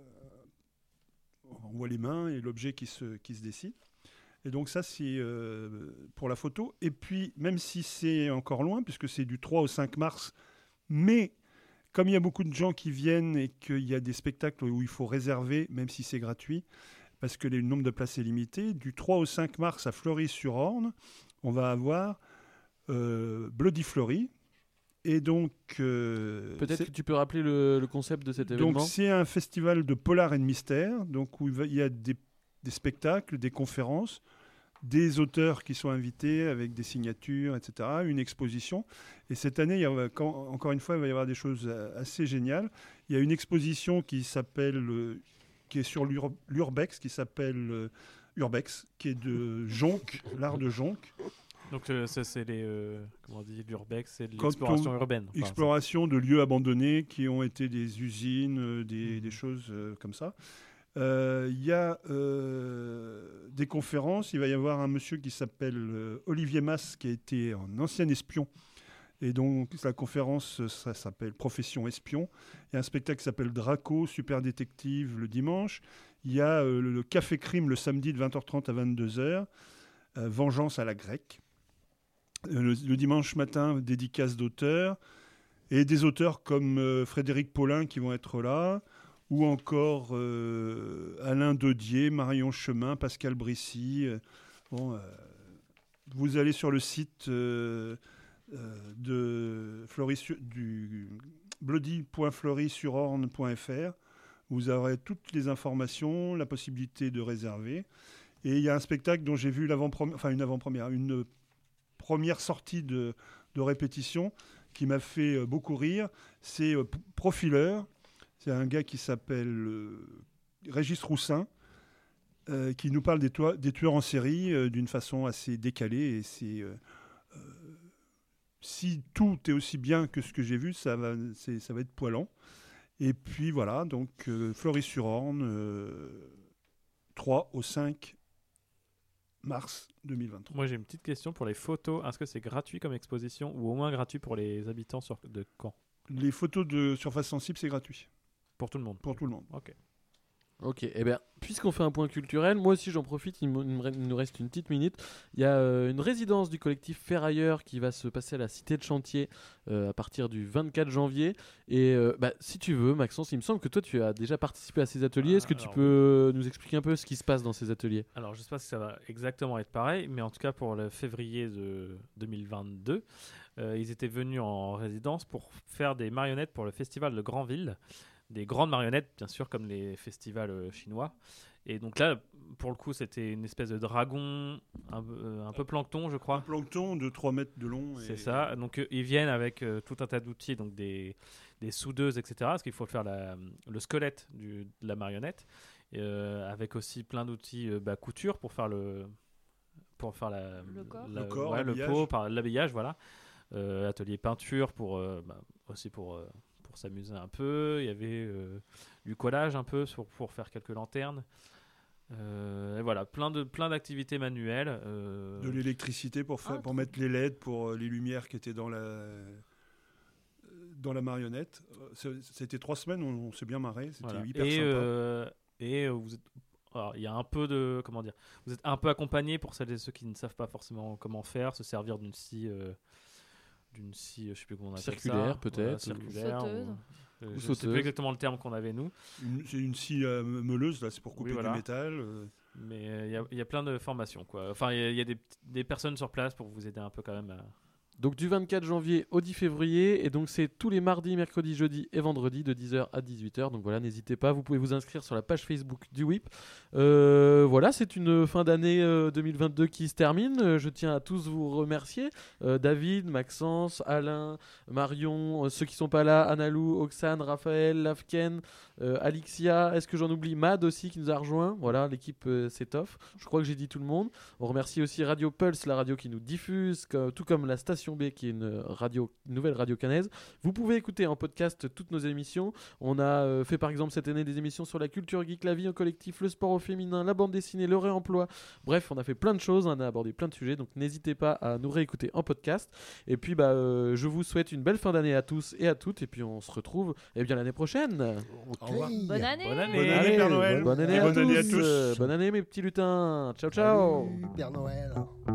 S3: on voit les mains et l'objet qui se, qui se dessine. Et donc ça, c'est euh, pour la photo. Et puis, même si c'est encore loin, puisque c'est du trois au cinq mars, mais comme il y a beaucoup de gens qui viennent et qu'il y a des spectacles où il faut réserver, même si c'est gratuit, parce que le nombre de places est limité, du trois au cinq mars à Fleury-sur-Orne, on va avoir euh, Bloody Fleury. Et donc... Euh,
S1: Peut-être
S3: c'est...
S1: que tu peux rappeler le, le concept de cet événement.
S3: Donc c'est un festival de polar et de mystère, donc où il y a des, des spectacles, des conférences, des auteurs qui sont invités avec des signatures, et cetera, une exposition. Et cette année, il y a, quand, encore une fois, il va y avoir des choses assez géniales. Il y a une exposition qui s'appelle, euh, qui est sur l'ur, l'Urbex, qui s'appelle euh, Urbex, qui est de jonc, l'art de jonc.
S2: Donc euh, ça c'est les euh, comment on dit l'urbex, c'est de
S3: Quand
S2: l'exploration
S3: on-
S2: urbaine. Enfin,
S3: Exploration de lieux abandonnés qui ont été des usines, euh, des, des choses euh, comme ça. Euh, Il y a euh, des conférences. Il va y avoir un monsieur qui s'appelle euh, Olivier Masse, qui a été un ancien espion. Et donc, la conférence, ça s'appelle Profession espion. Il y a un spectacle qui s'appelle Draco, Super Détective, le dimanche. Il y a euh, le, le Café Crime le samedi de vingt heures trente à vingt-deux heures. Euh, Vengeance à la grecque. Euh, le, le dimanche matin, dédicace d'auteurs. Et des auteurs comme euh, Frédéric Paulin qui vont être là. Ou encore euh, Alain Dodier, Marion Chemin, Pascal Brissy. Euh, bon, euh, vous allez sur le site euh, euh, de Fleury sur- du bloody point fleury sur orne point f r. Vous aurez toutes les informations, la possibilité de réserver. Et il y a un spectacle dont j'ai vu l'avant-première, enfin une avant-première, une première sortie de, de répétition qui m'a fait euh, beaucoup rire. C'est euh, P- Profileur. C'est un gars qui s'appelle euh, Régis Roussin, euh, qui nous parle des, toi- des tueurs en série euh, d'une façon assez décalée. Et c'est, euh, euh, si tout est aussi bien que ce que j'ai vu, ça va, c'est- ça va être poilant. Et puis voilà, donc euh, Fleury-sur-Orne, euh, trois au cinq mars deux mille vingt-trois.
S2: moi j'ai une petite question pour les photos. Est-ce que c'est gratuit comme exposition ou au moins gratuit pour les habitants sur... de Caen?
S3: Les photos de surface sensible, c'est gratuit
S2: Pour tout le monde.
S3: pour tout le monde.
S2: Ok.
S1: Ok, et eh bien, puisqu'on fait un point culturel, moi aussi j'en profite, il, me- il me re- il nous reste une petite minute. Il y a euh, une résidence du collectif Ferrailleur qui va se passer à la Cité de Chantier euh, à partir du vingt-quatre janvier. Et euh, bah, si tu veux, Maxence, il me semble que toi tu as déjà participé à ces ateliers.
S2: Ah,
S1: Est-ce que tu
S2: alors,
S1: peux nous expliquer un peu ce qui se passe dans ces ateliers?
S2: Alors, je sais pas si ça va exactement être pareil, mais en tout cas, pour le février de deux mille vingt-deux, euh, ils étaient venus en résidence pour faire des marionnettes pour le festival de Granville. Des grandes marionnettes, bien sûr, comme les festivals euh, chinois. Et donc là, pour le coup, c'était une espèce de dragon, un, peu- euh, un peu plancton, je
S3: Un
S2: crois.
S3: plancton de trois mètres de long.
S2: C'est
S3: et-
S2: ça. Donc, euh, ils viennent avec euh, tout un tas d'outils, donc des, des soudeuses, et cetera. Parce qu'il faut faire la- le squelette du- de la marionnette. Euh, avec aussi plein d'outils euh, bah, couture pour faire le, pour faire la,
S5: Le corps.
S2: la-
S3: Le corps,
S2: ouais, le
S3: l'habillage.
S2: pot, par l'habillage, voilà. Euh, atelier peinture pour euh, bah, aussi pour euh, pour s'amuser un peu. Il y avait euh, du collage un peu sur- pour faire quelques lanternes. Euh, et voilà, plein de plein d'activités manuelles. euh,
S3: De l'électricité pour, faire,
S5: Ah,
S3: pour
S5: trop
S3: mettre les L E D, pour euh, les lumières qui étaient dans la, euh, dans la marionnette. Euh, c'est- C'était trois semaines, on, on s'est bien marré, c'était
S2: voilà.
S3: hyper
S2: et
S3: sympa.
S2: euh, et euh, vous êtes alors, il y a un peu de comment dire, vous êtes un peu accompagné pour celles et ceux qui ne savent pas forcément comment faire, se servir d'une scie euh, d'une scie, je sais plus comment on appelle ça.
S1: Circulaire, peut-être,
S2: Voilà,
S1: ou-
S2: circulaire.
S5: Sauteuse.
S2: ou- euh,
S1: Ou
S2: je sais
S1: sauteuse.
S2: plus exactement le terme qu'on avait nous.
S3: Une- C'est une scie euh, meuleuse, là, c'est pour couper
S2: Oui, voilà.
S3: du métal. euh.
S2: Mais euh, il y a- il y, a plein de formations, quoi. Enfin, il y a, il y a des, p- des personnes sur place pour vous aider un peu quand même. À...
S1: Donc du vingt-quatre janvier au dix février, et donc c'est tous les mardis, mercredis, jeudis et vendredis de dix heures à dix-huit heures. Donc voilà, n'hésitez pas, vous pouvez vous inscrire sur la page Facebook du W I P. Euh, voilà, c'est une fin d'année euh, deux mille vingt-deux qui se termine. Euh, je tiens à tous vous remercier. Euh, David, Maxence, Alain, Marion, euh, ceux qui sont pas là, Analou, Oxane, Raphaël, Lavken, euh, Alixia, est-ce que j'en oublie? Mad aussi qui nous a rejoint. Voilà, l'équipe euh, s'étoffe. Je crois que j'ai dit tout le monde. On remercie aussi Radio Pulse, la radio qui nous diffuse, co- tout comme la station Station B, qui est une radio, une nouvelle radio canaise. Vous pouvez écouter en podcast toutes nos émissions. On a euh, fait par exemple cette année des émissions sur la culture geek, la vie en collectif, le sport au féminin, la bande dessinée, le réemploi. Bref, on a fait plein de choses, on a abordé plein de sujets, donc n'hésitez pas à nous réécouter en podcast. Et puis bah, euh, je vous souhaite une belle fin d'année à tous et à toutes, et puis on se retrouve eh bien, l'année prochaine.
S4: Ok.
S3: Au revoir.
S5: Bonne année.
S2: Bonne année.
S3: Bonne année,
S1: Allez,
S3: Père Noël.
S1: Bonne année,
S3: Et
S1: à,
S3: bonne
S1: tous.
S3: année à tous.
S1: Euh, Bonne année mes petits lutins. Ciao ciao.
S4: Salut, Père Noël.